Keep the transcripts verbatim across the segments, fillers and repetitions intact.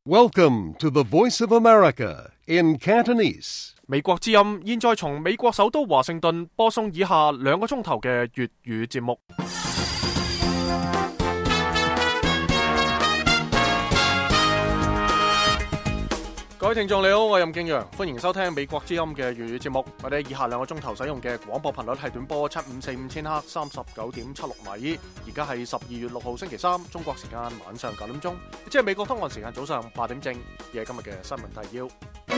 Welcome to the Voice of America in Cantonese. 美國之音現在從美國首都華盛頓播送以下兩個鐘頭嘅粵語節目。各位聽眾你好，我係任敬陽，歡迎收聽美國之音嘅粵語節目。我哋以下兩個鐘頭使用嘅廣播頻率係短波七五四五千赫三十九點七六米。而家係十二月六號星期三，中國時間晚上九點鐘，即係美國東岸時間早上八點正。而係今日嘅新聞提要。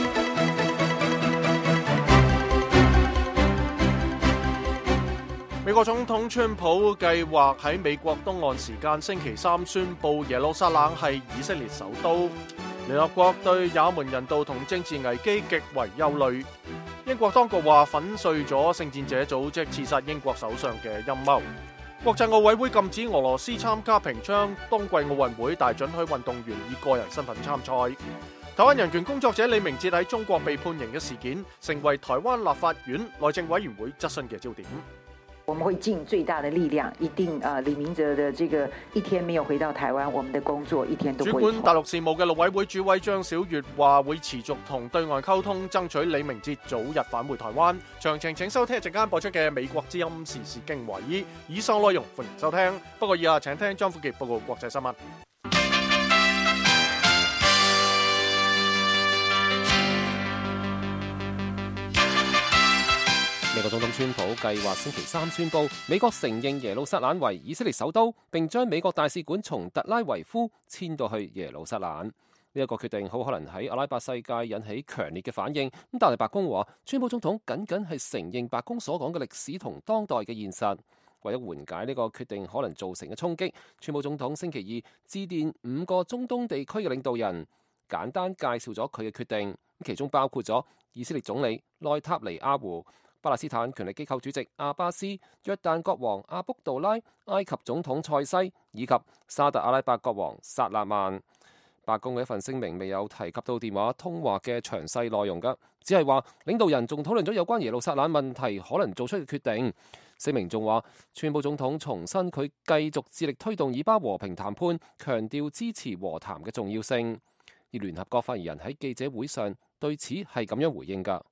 美國總統川普計劃喺美國東岸時間星期三宣布耶路撒冷係以色列首都。聯合國對也門人道同政治危機極為憂慮。英國當局話粉碎咗聖戰者組織刺殺英國首相嘅陰謀。國際奧委會禁止俄羅斯參加平昌冬季奧運會，但准許運動員以個人身份參賽。台灣人權工作者李明哲喺中國被判刑嘅事件，成為台灣立法院內政委員會質詢嘅焦點。 我們會盡最大的力量，一定啊、呃，李明哲的這個一天沒有回到台灣，我們的工作一天都不會停。 主管大陸事務嘅陸委會主委張小月話會持續同對外溝通，爭取李明哲早日返回台灣。詳情請收聽一陣間播出嘅美國之音時事經緯。以上內容歡迎收聽，不過以下請聽張富傑報告國際新聞。 美國總統川普計劃星期三宣布，美國承認耶路撒冷為以色列首都，並將美國大使館從特拉維夫遷到去耶路撒冷。呢、這、一個決定好可能喺阿拉伯世界引起強烈嘅反應。咁但係白宮話，川普總統僅僅係承認白宮所講嘅歷史同當代嘅現實。為咗緩解呢個決定可能造成嘅衝擊，川普總統星期二致電五個中東地區嘅領導人，簡單介紹咗佢嘅決定，其中包括咗以色列總理內塔尼亞胡、巴勒斯坦權力機構主席阿巴斯、約旦國王阿卜杜拉、埃及總統塞西以及沙特阿拉伯國王薩勒曼。白宮嘅一份聲明未有提及到電話通話嘅詳細內容㗎，只係話領導人仲討論咗有關耶路撒冷問題可能做出嘅決定。聲明仲話，川普總統重申佢繼續致力推動以巴和平談判，強調支持和談嘅重要性。而聯合國發言人喺記者會上對此係咁樣回應㗎。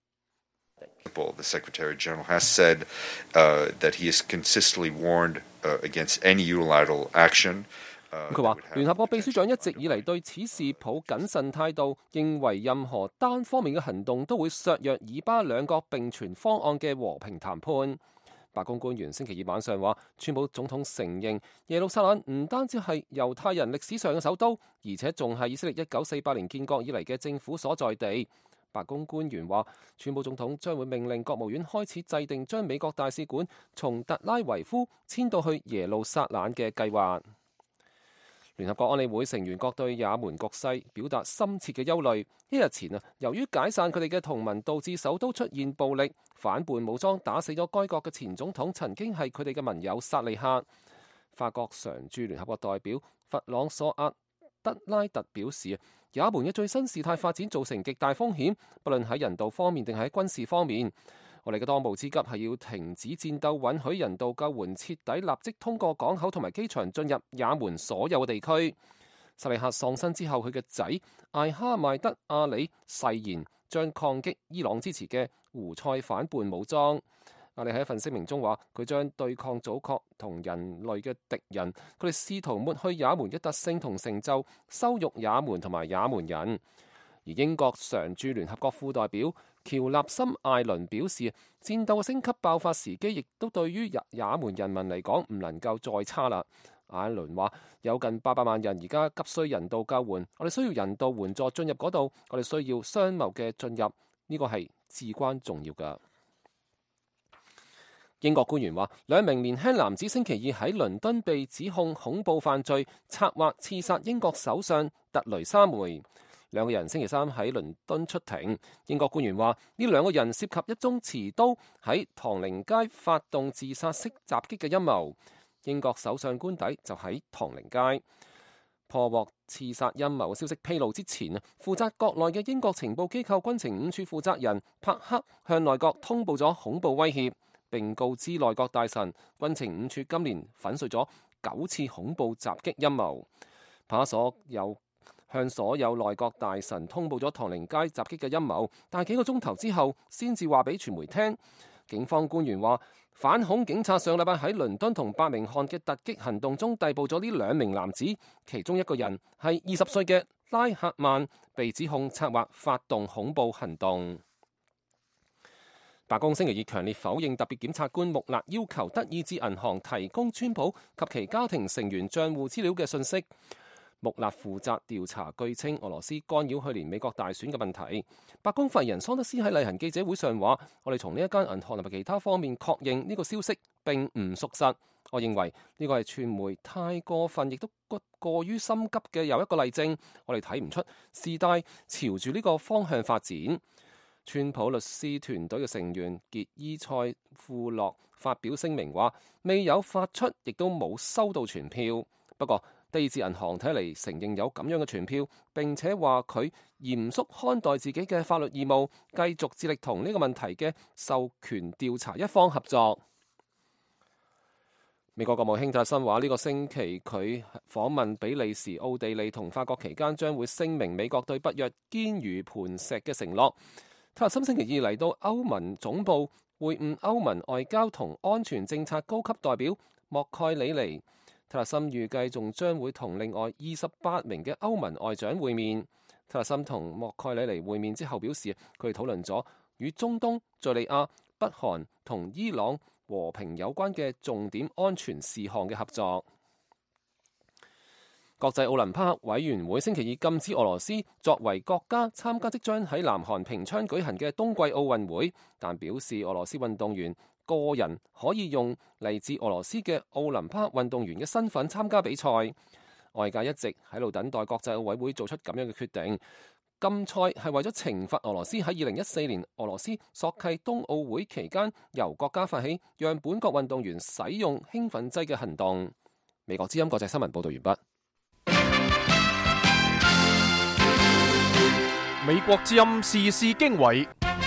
The Secretary General has said uh, that he has consistently warned uh, against any unilateral action. 佢話聯合國秘書長一直以嚟對此事抱謹慎態度，認為任何單方面嘅行動都會削弱以巴兩國並存方案嘅和平談判。白宮官員星期二晚上話，川普總統承認耶路撒冷唔單止係猶太人歷史上嘅首都，而且仲係以色列一九四八年建國以嚟嘅政府所在地。白宮官員話，川普總統將會命令國務院開始制定將美國大使館從特拉維夫遷到去耶路撒冷嘅計劃。聯合國安理會成員國對也門局勢表達深切嘅憂慮。一日前啊，由於解散佢哋嘅同盟，導致首都出現暴力，反叛武裝打死咗該國嘅前總統，曾經係佢哋嘅盟友薩利赫。法國常駐聯合國代表弗朗索亞德拉特表示，也門嘅最新事態發展造成極大風險，不論喺人道方面定係喺軍事方面。我哋嘅當務之急係要停止戰鬥，允許人道救援徹底立即通過港口同埋機場進入也門所有嘅地區。薩利赫喪生之後，佢嘅仔艾哈邁德阿里誓言將抗擊伊朗支持嘅胡塞反叛武裝。阿里喺一份聲明中話，佢將對抗祖國同人類嘅敵人，佢哋試圖抹去也門嘅特性同成就，羞辱也門同埋也門人。而英國常駐聯合國副代表喬納森艾倫表示，戰鬥嘅升級爆發時機亦都對於也也門人民嚟講唔能夠再差啦。艾倫話，有近八百萬人而家急需人道救援，我哋需要人道援助進入嗰度，我哋需要商貿嘅進入，呢個係至關重要㗎。英國官員話，兩名年輕男子星期二喺倫敦被指控恐怖犯罪，策劃刺殺英國首相特雷莎梅。兩個人星期三喺倫敦出庭。英國官員話，呢兩個人涉及一宗持刀喺唐寧街發動自殺式襲擊嘅陰謀。英國首相官邸就喺唐寧街。破獲刺殺陰謀消息披露之前啊，負責國內嘅英國情報機構軍情五處負責人帕克向內閣通報咗恐怖威脅，並告知內閣大臣，軍情五處今年粉碎咗九次恐怖襲擊陰謀。帕克所有向所有內閣大臣通報咗唐寧街襲擊嘅陰謀，但係幾個鐘頭之後先至話俾傳媒聽。警方官員話，反恐警察上禮拜喺倫敦同伯明翰嘅突擊行動中逮捕咗呢兩名男子，其中一個人係二十歲嘅拉赫曼，被指控策劃發動恐怖行動。白宮星期二強烈否認特別檢察官穆勒要求德意志銀行提供川普及其家庭成員帳戶資料嘅信息。穆勒負責調查據稱俄羅斯干擾去年美國大選嘅問題。白宮發言人桑德斯喺例行記者會上話：我哋從呢一間銀行同埋其他方面確認呢個消息並唔屬實。我認為呢個係傳媒太過分，亦都過於心急嘅又一個例證。我哋睇唔出事態朝住呢個方向發展。川普律師團隊嘅成員傑伊塞庫洛發表聲明話：未有發出，亦都冇收到傳票。不過德意志銀行睇嚟承認有咁樣嘅傳票，並且話佢嚴肅看待自己嘅法律義務，繼續致力同呢個問題嘅授權調查一方合作。美國國務卿特森話：呢個星期佢訪問比利時、奧地利同法國期間，將會聲明美國對北約堅如磐石嘅承諾。特森星期二嚟到歐盟總部會晤歐盟外交同安全政策高級代表莫蓋里尼。特勒森預計仲將會同另外二十八名嘅歐盟外長會面。特勒森同莫蓋里尼會面之後表示，佢哋討論咗與中東、敘利亞、北韓同伊朗和平有關嘅重點安全事項嘅合作。國際奧林匹克委員會星期二禁止俄羅斯作為國家參加即將喺南韓平昌舉行嘅冬季奧運會，但表示俄羅斯運動員個人可以用嚟自俄羅斯嘅奧林匹克運動員嘅身份參加比賽。外界一直喺度等待國際奧委會做出咁樣嘅決定。禁賽係為咗懲罰俄羅斯喺二零一四年俄羅斯索契冬奧會期間由國家發起讓本國運動員使用興奮劑嘅行動。美國之音國際新聞報道完畢。 美國之音時事經緯。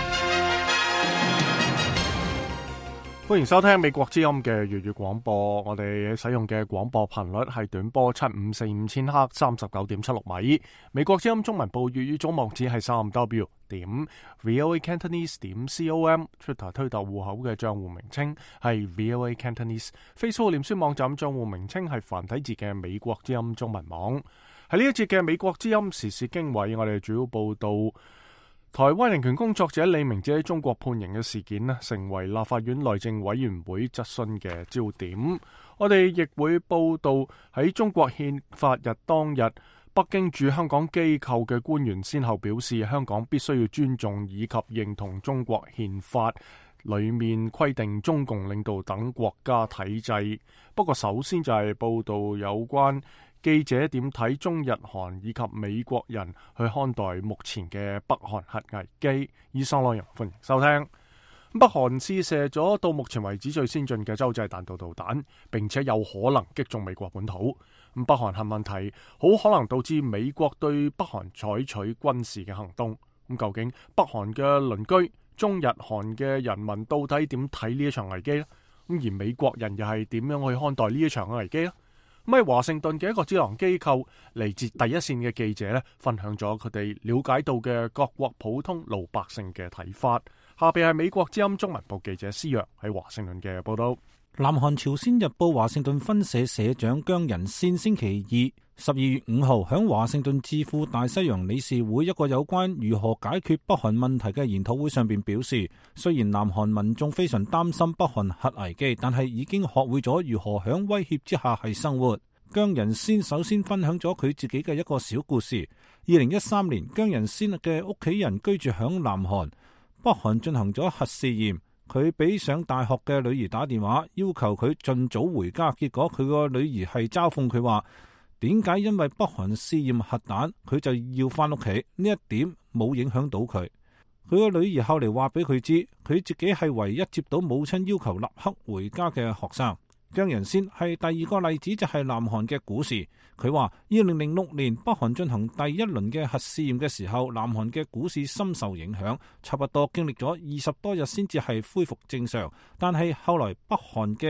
歡迎收聽美國之音嘅粵語廣播，我哋使用嘅廣播頻率係短波七五四五千赫三十九點七六米。美國之音中文部粵語總網址係三 w 點 voa cantonese 點 com，Twitter 推特戶口嘅賬戶名稱係 voa cantonese，Facebook 臉書網站賬戶名稱係繁體字嘅美國之音中文網。喺呢一節嘅美國之音時事經緯，我哋主要報道台灣人權工作者李明哲喺中國判刑嘅事件呢，成為立法院內政委員會質詢嘅焦點。我哋亦會報道喺中國憲法日當日，北京駐香港機構嘅官員先後表示，香港必須要尊重以及認同中國憲法裏面規定中共領導等國家體制。不過首先就係報道有關記者點睇中日韓以及美國人去看待目前嘅北韓核危機。以上內容歡迎收聽。北韓試射咗到目前為止最先進嘅洲際彈道導彈，並且有可能擊中美國本土。咁北韓核問題好可能導致美國對北韓採取軍事嘅行動。咁究竟北韓嘅鄰居中日韓嘅人民到底點睇呢一場危機呢？咁而美國人又係點樣去看待呢一場嘅危機呢？咁喺華盛頓嘅一個智囊機構嚟自第一線嘅記者咧，分享咗佢哋了解到嘅各國普通老百姓嘅睇法。下邊係美國之音中文部記者施若喺華盛頓嘅報道。 南韓朝鮮日報華盛頓分社社長姜仁先星期二十二月五號喺華盛頓智庫大西洋理事會一個有關如何解決北韓問題嘅研討會上邊表示，雖然南韓民眾非常擔心北韓核危機，但係已經學會咗如何喺威脅之下係生活。姜仁先首先分享咗佢自己嘅一個小故事。二零一三年，姜仁先嘅屋企人居住響南韓，北韓進行咗核試驗。佢俾上大學嘅女兒打電話，要求佢盡早回家。結果佢個女兒係嘲諷佢話，點解因為北韓試驗核彈，佢就要翻屋企？呢一點冇影響到佢。佢個女兒後嚟話俾佢知，佢自己係唯一接到母親要求立刻回家嘅學生。姜仁先係第二個例子，就係南韓嘅股市。佢話二零零六年北韓進行第一輪嘅核試驗嘅時候，南韓嘅股市深受影響，差不多經歷咗二十多日先至係恢復正常。但係後來北韓嘅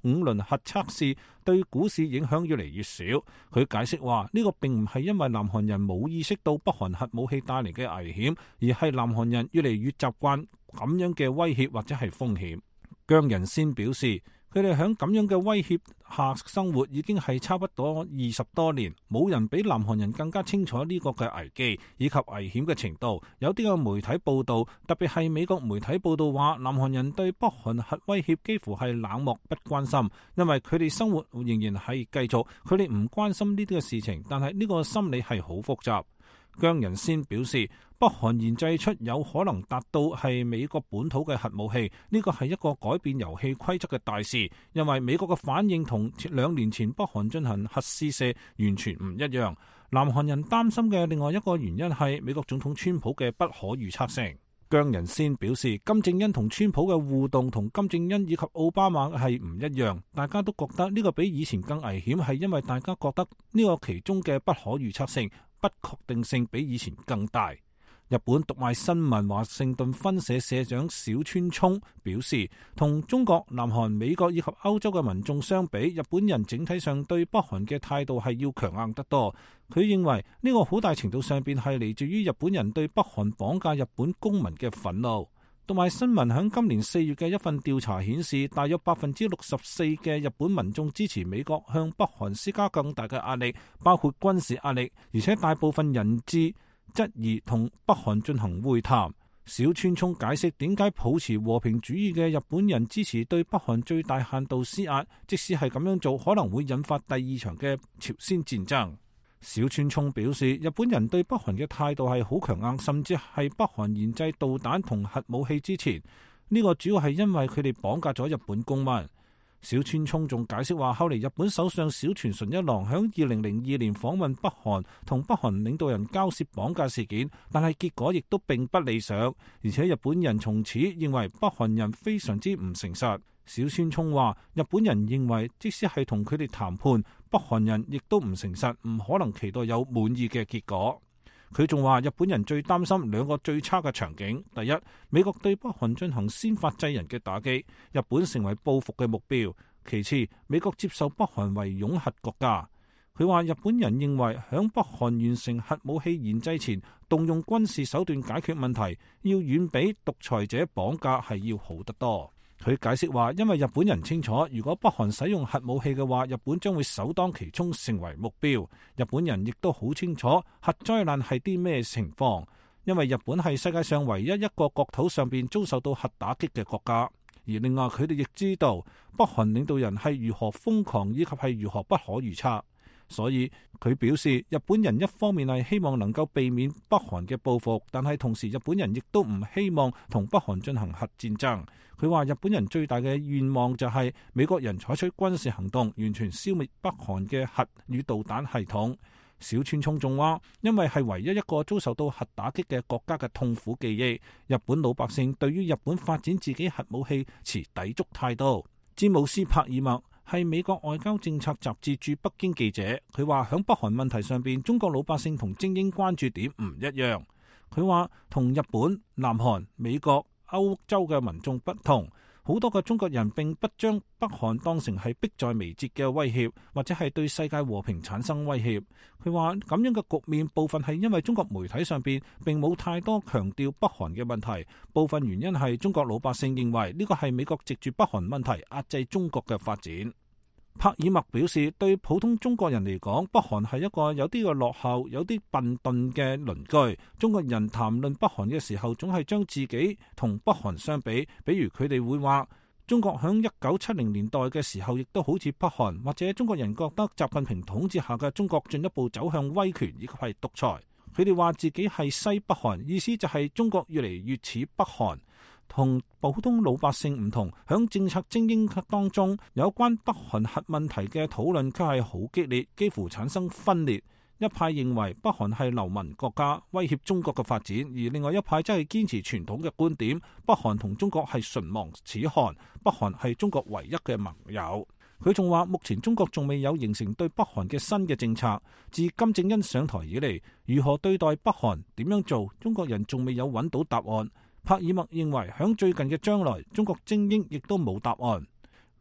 五輪核測試對股市影響越嚟越少。佢解釋話呢個並唔係因為南韓人冇意識到北韓核武器帶嚟嘅危險，而係南韓人越嚟越習慣咁樣嘅威脅或者係風險。姜仁先表示，佢哋喺咁樣嘅威脅下生活已經係差不多二十多年，冇人比南韓人更加清楚呢個嘅危機以及危險嘅程度。有啲嘅媒體報道，特別係美國媒體報道話，南韓人對北韓核威脅幾乎係冷漠不關心，因為佢哋生活仍然係繼續，佢哋唔關心呢啲嘅事情，但係呢個心理係好複雜。姜仁先表示，北韓研製出有可能達到係美國本土嘅核武器，呢個係一個改變遊戲規則嘅大事，因為美國嘅反應同兩年前北韓進行核試射完全唔一樣。南韓人擔心嘅另外一個原因係美國總統川普嘅不可預測性。姜仁先表示，金正恩同川普嘅互動同金正恩以及奧巴馬係唔一樣，大家都覺得呢個比以前更危險，係因為大家覺得呢個其中嘅不可預測性、不確定性比以前更大。日本讀賣新聞華盛頓分社社長小川聰表示，同中國、南韓、美國以及歐洲嘅民眾相比，日本人整體上對北韓嘅態度係要強硬得多。佢認為呢個好大程度上邊係嚟自於日本人對北韓綁架日本公民嘅憤怒。讀賣新聞喺今年四月嘅一份調查顯示，大約百分之六十四嘅日本民眾支持美國向北韓施加更大嘅壓力，包括軍事壓力，而且大部分人質質疑同北韓進行會談。小川聰解釋點解抱持和平主義嘅日本人支持對北韓最大限度施壓，即使係咁樣做，可能會引發第二場嘅朝鮮戰爭。小川聰表示，日本人對北韓嘅態度係好強硬，甚至係北韓研製導彈同核武器之前，呢個主要係因為佢哋綁架咗日本公民。小川聰仲解釋話，後嚟日本首相小泉純一郎響二零零二年訪問北韓，同北韓領導人交涉綁架事件，但係結果亦都並不理想，而且日本人從此認為北韓人非常之唔誠實。小川聰話，日本人認為即使係同佢哋談判，北韓人亦都唔誠實，唔可能期待有滿意嘅結果。佢仲話，日本人最擔心兩個最差嘅場景：第一，美國對北韓進行先發制人嘅打擊，日本成為報復嘅目標；其次，美國接受北韓為擁核國家。佢話，日本人認為響北韓完成核武器研製前，動用軍事手段解決問題，要遠比獨裁者綁架係要好得多。佢解釋話，因為日本人清楚，如果北韓使用核武器嘅話，日本將會首當其衝成為目標。日本人亦都好清楚核災難係啲咩情況，因為日本係世界上唯一一個國土上邊遭受到核打擊嘅國家。而另外，佢哋亦知道北韓領導人係如何瘋狂，以及係如何不可預測。所以佢表示，日本人一方面係希望能夠避免北韓嘅報復，但係同時日本人亦都唔希望同北韓進行核戰爭。佢話，日本人最大嘅願望就係美國人採取軍事行動，完全消滅北韓嘅核與導彈系統。小川聰仲話，因為係唯一一個遭受到核打擊嘅國家嘅痛苦記憶，日本老百姓對於日本發展自己核武器持抵觸態度。詹姆斯帕爾默係美國外交政策雜誌駐北京記者，佢話響北韓問題上邊，中國老百姓同精英關注點唔一樣。佢話同日本、南韓、美國、歐洲嘅民眾不同，好多嘅中國人並不將北韓當成係迫在眉睫嘅威脅，或者係對世界和平產生威脅。佢話咁樣嘅局面部分係因為中國媒體上邊並冇太多強調北韓嘅問題，部分原因係中國老百姓認為呢個係美國藉住北韓問題壓制中國嘅發展。帕爾默表示，對普通中國人嚟講，北韓係一個有啲嘅落後、有啲笨鈍嘅鄰居。中國人談論北韓嘅時候，總係將自己同北韓相比，比如佢哋會話中國響一九七零年代嘅時候，亦都好似北韓，或者中國人覺得習近平統治下嘅中國進一步走向威權以及係獨裁。佢哋話自己係西北韓，意思就係中國越嚟越似北韓。同普通老百姓唔同，響政策精英當中，有關北韓核問題嘅討論卻係好激烈，幾乎產生分裂。一派認為北韓係流氓國家，威脅中國嘅發展；而另外一派則係堅持傳統嘅觀點，北韓同中國係唇亡齒寒，北韓係中國唯一嘅盟友。佢仲話，目前中國仲未有形成對北韓嘅新嘅政策。自金正恩上台以嚟，如何對待北韓，點樣做，中國人仲未有揾到答案。帕爾默認為，響最近嘅將來，中國精英亦都冇答案。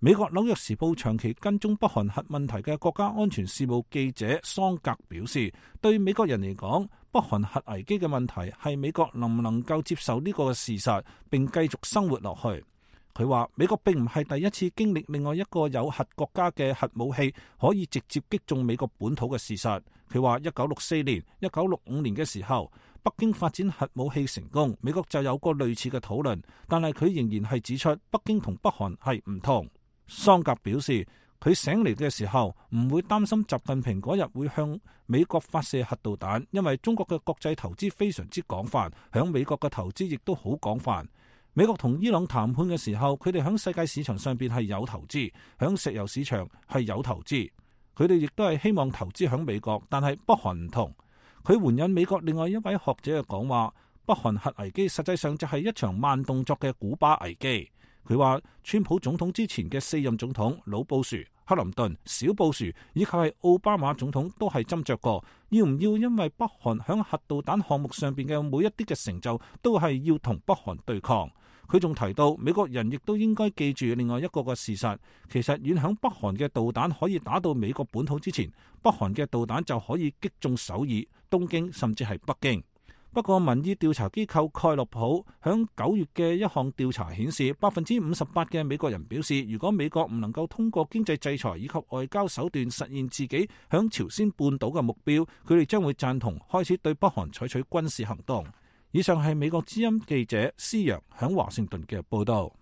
美國紐約時報長期跟蹤北韓核問題嘅國家安全事務記者桑格表示，對美國人嚟講，北韓核危機嘅問題係美國能唔能夠接受呢個事實並繼續生活落去。佢話美國並唔係第一次經歷另外一個有核國家嘅核武器可以直接擊中美國本土嘅事實。佢話一九六四年、一九六五年嘅時候，北京發展核武器成功，美國就有過類似嘅討論，但係佢仍然係指出北京同北韓係唔同。桑格表示，佢醒嚟嘅時候唔會擔心習近平嗰日會向美國發射核導彈，因為中國嘅國際投資非常之廣泛，響美國嘅投資亦都好廣泛。美國同伊朗談判嘅時候，佢哋響世界市場上邊係有投資，響石油市場係有投資，佢哋亦都係希望投資響美國，但係北韓唔同。佢援引美國另外一位學者嘅講話，北韓核危機實際上就係一場慢動作嘅古巴危機。佢話川普總統之前嘅四任總統老布殊、克林頓、小布殊以及係奧巴馬總統都係斟酌過，要唔要因為北韓響核導彈項目上邊嘅每一啲嘅成就都係要同北韓對抗。佢仲提到美國人亦都應該記住另外一個個事實，其實遠響北韓嘅導彈可以打到美國本土之前，北韓嘅導彈就可以擊中首爾、東京甚至係北京。不過民意調查機構蓋洛普響九月嘅一項調查顯示，百分之五十八嘅美國人表示，如果美國唔能夠通過經濟制裁以及外交手段實現自己響朝鮮半島嘅目標，佢哋將會贊同開始對北韓採取軍事行動。以上係美國之音記者施陽響華盛頓嘅報道。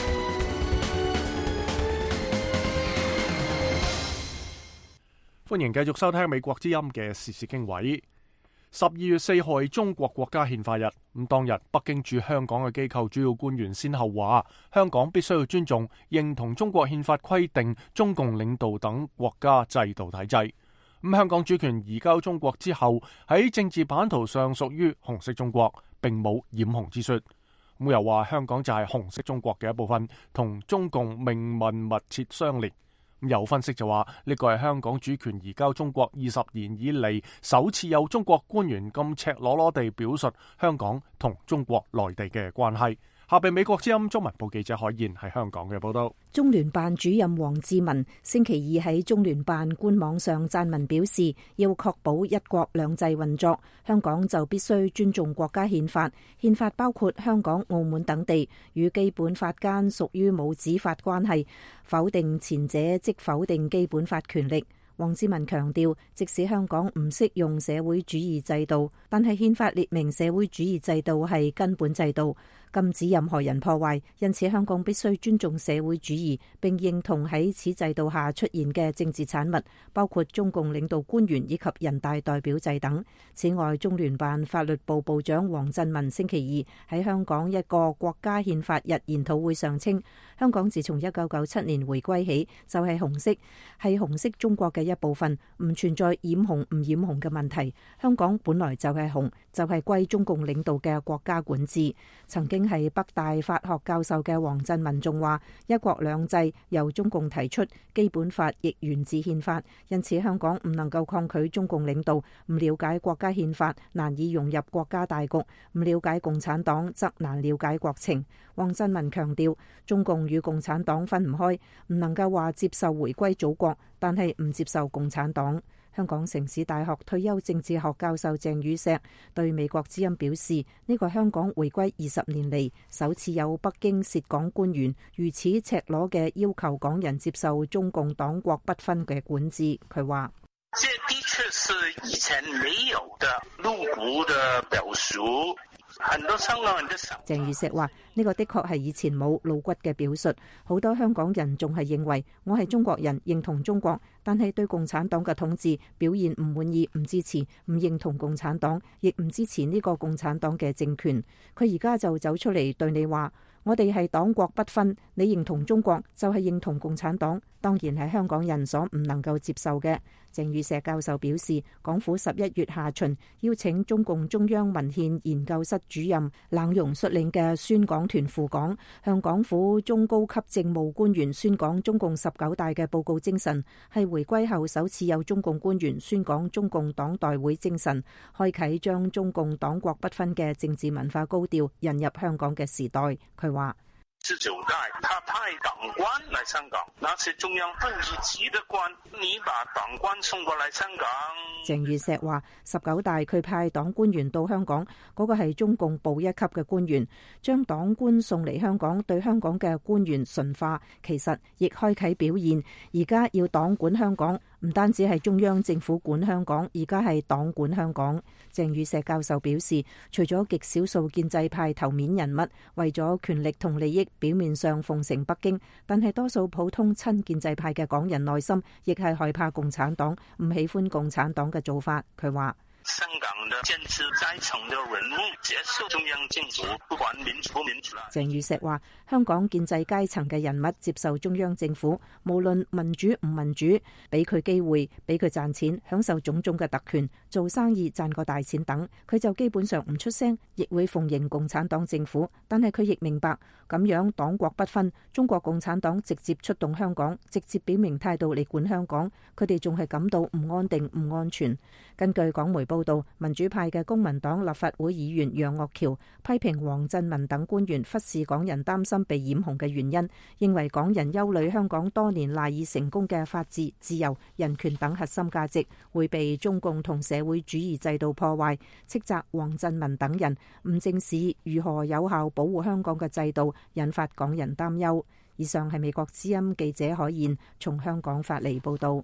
歡迎繼續收聽美國之音嘅時事經緯。十二月四號係中國國家憲法日，咁當日北京駐香港嘅機構主要官員先後話，香港必須要尊重、認同中國憲法規定中共領導等國家制度體制。咁香港主權移交中國之後，喺政治版圖上屬於紅色中國，並冇染紅之說。咁又話香港就係紅色中國嘅一部分，同中共命運密切相連。有分析就話呢個係香港主權移交中國二十年以嚟首次有中國官員咁赤裸裸地表述香港同中國內地嘅關係。下邊美國之音中文部記者海燕喺香港嘅報道。 中聯辦主任王志民星期二喺中聯辦官網上撰文表示，要確保一國兩制運作，香港就必須尊重國家憲法。憲法包括香港、澳門等地與基本法間屬於母子法關係，否定前者即否定基本法權力。王志民強調，即使香港唔適用社會主義制度，但係憲法列明社會主義制度係根本制度，禁止任何人破壞，因此香港必須尊重社會主義，並認同喺此制度下出現嘅政治產物，包括中共領導官員以及人大代表制等。此外，中聯辦法律部部長黃振民星期二喺香港一個國家憲法日研討會上稱，香港自從一九九七年回歸起就係紅色，係紅色中國嘅一部分，唔存在染紅唔染紅嘅問題。香港本來就係紅，就係歸中共領導嘅國家管治。曾經係北大法學教授嘅黃振民仲話，一國兩制由中共提出，基本法亦源自憲法，因此香港唔能夠抗拒中共領導，唔了解國家憲法難以融入國家大局，唔了解共產黨則難了解國情。黃振民強調，中共與共產黨分唔開，唔能夠話接受回歸祖國，但係唔接受共產黨。香港城市大學退休政治學教授鄭宇碩對美國之音表示，呢個香港回歸二十年嚟首次有北京涉港官員如此赤裸嘅要求港人接受中共黨國不分嘅管治。佢話： 這的確是以前沒有的露骨的表述。很多香港人都鄭宇碩話：呢個的確係以前冇露骨嘅表述，好多香港人仲係認為我係中國人，認同中國，但係對共產黨嘅統治表現唔滿意、唔支持、唔認同共產黨，亦唔支持呢個共產黨嘅政權。佢而家就走出嚟對你話：我哋係黨國不分，你認同中國就係認同共產黨，當然係香港人所唔能夠接受嘅。鄭宇碩教授表示，港府十一月下旬邀請中共中央文獻研究室主任冷溶率領嘅宣講團赴港，向港府中高級政務官員宣講中共十九大嘅報告精神，係回歸後首次有中共官員宣講中共黨代會精神，開啟將中共黨國不分嘅政治文化高調引入香港嘅時代。佢話： 十九代，他派黨官來香港，那些中央部級的官，你把黨官送過來香港。 鄭宇碩話：十九大佢派黨官員到香港，嗰個係中共部一級嘅官員，將黨官送嚟香港，對香港嘅官員馴化，其實亦開啓表現。而家要黨管香港，唔單止係中央政府管香港，而家係黨管香港。鄭宇碩教授表示，除咗極少數建制派頭面人物為咗權力同利益，表面上奉承北京，但係多數普通親建制派嘅港人內心亦係害怕共產黨，唔喜歡共產黨嘅做法。佢話： 香港的建制階層的人物接受中央政府，不管民主不民主。 鄭宇碩話：香港建制階層嘅人物接受中央政府，無論民主唔民主，俾佢機會，俾佢賺錢，享受種種嘅特權，做生意賺個大錢等，佢就基本上唔出聲，亦會奉迎共產黨政府。但係佢亦明白，咁樣黨國不分，中國共產黨直接出動香港，直接表明態度嚟管香港，佢哋仲係感到唔安定、唔安全。根據港媒報道，民主派嘅公民黨立法會議員楊岳橋批評黃振民等官員忽視港人擔心被染紅嘅原因，認為港人憂慮香港多年賴以成功嘅法治、自由、人權等核心價值會被中共同社會主義制度破壞，斥責黃振民等人唔正視如何有效保護香港嘅制度，引發港人擔憂。以上係美國之音記者海燕從香港發嚟報道。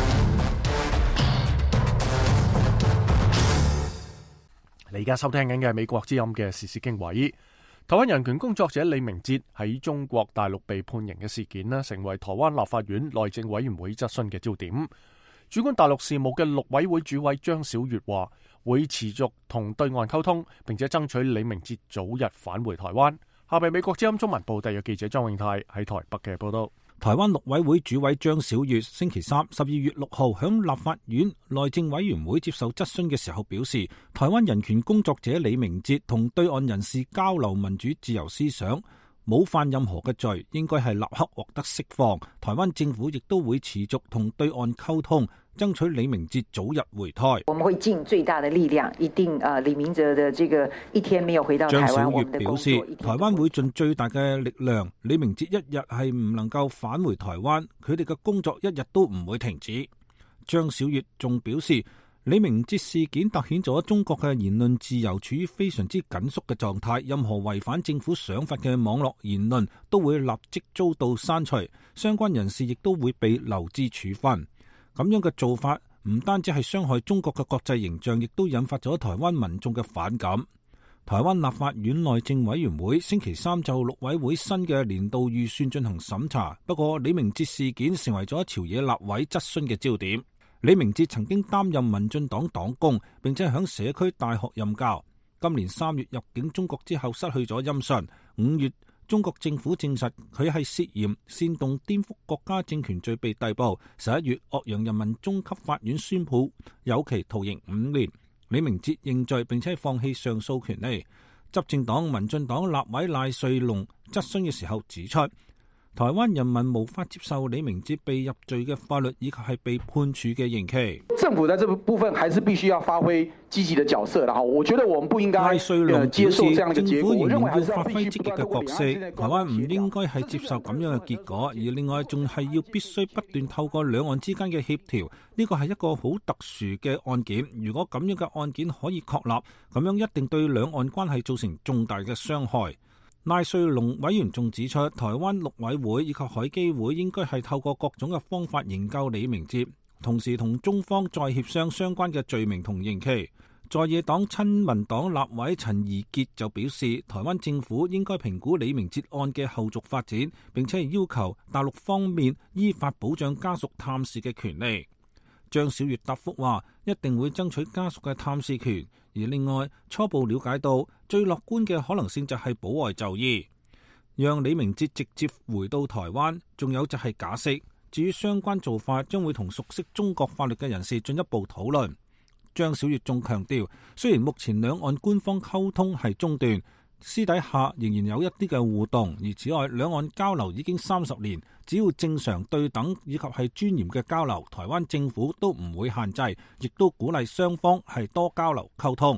你而家收聽緊嘅美國之音嘅時事經緯，台灣人權工作者李明哲喺中國大陸被判刑嘅事件呢，成為台灣立法院內政委員會質詢嘅焦點。主管大陸事務嘅陸委會主委張曉月話，會持續同對岸溝通，並且爭取李明哲早日返回台灣。下邊美國之音中文部特約記者張永泰喺台北嘅報道。 台灣陸委會主委張曉月星期三十二月六號響立法院內政委員會接受質詢嘅時候表示，台灣人權工作者李明哲同對岸人士交流民主自由思想，冇犯任何嘅罪，應該係立刻獲得釋放。台灣政府亦都會持續同對岸溝通，爭取李明哲早日回台。 我們會盡最大的力量，一定啊，李明哲的這個一天沒有回到台灣。 張曉月表示，台灣會盡最大嘅力量，李明哲一日係唔能夠返回台灣，佢哋嘅工作一日都唔會停止。張曉月仲表示，李明哲事件凸顯咗中國嘅言論自由處於非常之緊縮嘅狀態，任何違反政府想法嘅網絡言論都會立即遭到刪除，相關人士亦都會被留置處分。咁樣嘅做法唔單止係傷害中國嘅國際形象，亦都引發咗台灣民眾嘅反感。台灣立法院內政委員會星期三就陸委會新嘅年度預算進行審查，不過李明哲事件成為咗朝野立委質詢嘅焦點。李明哲曾經擔任民進黨黨工，並且響社區大學任教。今年三月入境中國之後失去咗音訊，五月中國政府證實佢係涉嫌煽動顛覆國家政權罪被逮捕。十一月岳陽人民中級法院宣布有期徒刑五年。李明哲認罪並且放棄上訴權利。執政黨民進黨立委賴瑞隆質詢嘅時候指出，台灣人民無法接受李明哲被入罪嘅法律以及係被判處嘅刑期。 政府在這部分還是必須要發揮積極的角色啦。我覺得我們不應該賴瑞隆接受這樣嘅結果。 政府仍然要發揮積極嘅角色，台灣唔應該係接受咁樣嘅結果，而另外仲係要必須不斷透過兩岸之間嘅協調。呢個係一個好特殊嘅案件，如果咁樣嘅案件可以確立，咁樣一定對兩岸關係造成重大嘅傷害。賴瑞隆委員仲指出，台灣陸委會以及海基會應該係透過各種嘅方法營救李明哲，同時同中方再協商相關嘅罪名同刑期。在野黨親民黨立委陳宜潔就表示，台灣政府應該評估李明哲案嘅後續發展，並且係要求大陸方面依法保障家屬探視嘅權利。張曉月答覆話，一定會爭取家屬嘅探視權。而另外，初步了解到最樂觀嘅可能性就係保外就醫，讓李明哲直接回到台灣。仲有就係假釋。至於相關做法，將會同熟悉中國法律嘅人士進一步討論。張曉月仲強調，雖然目前兩岸官方溝通係中斷，私底下仍然有一啲嘅互動。而此外，兩岸交流已經三十年，只要正常對等以及係尊嚴嘅交流，台灣政府都唔會限制，亦都鼓勵雙方係多交流溝通。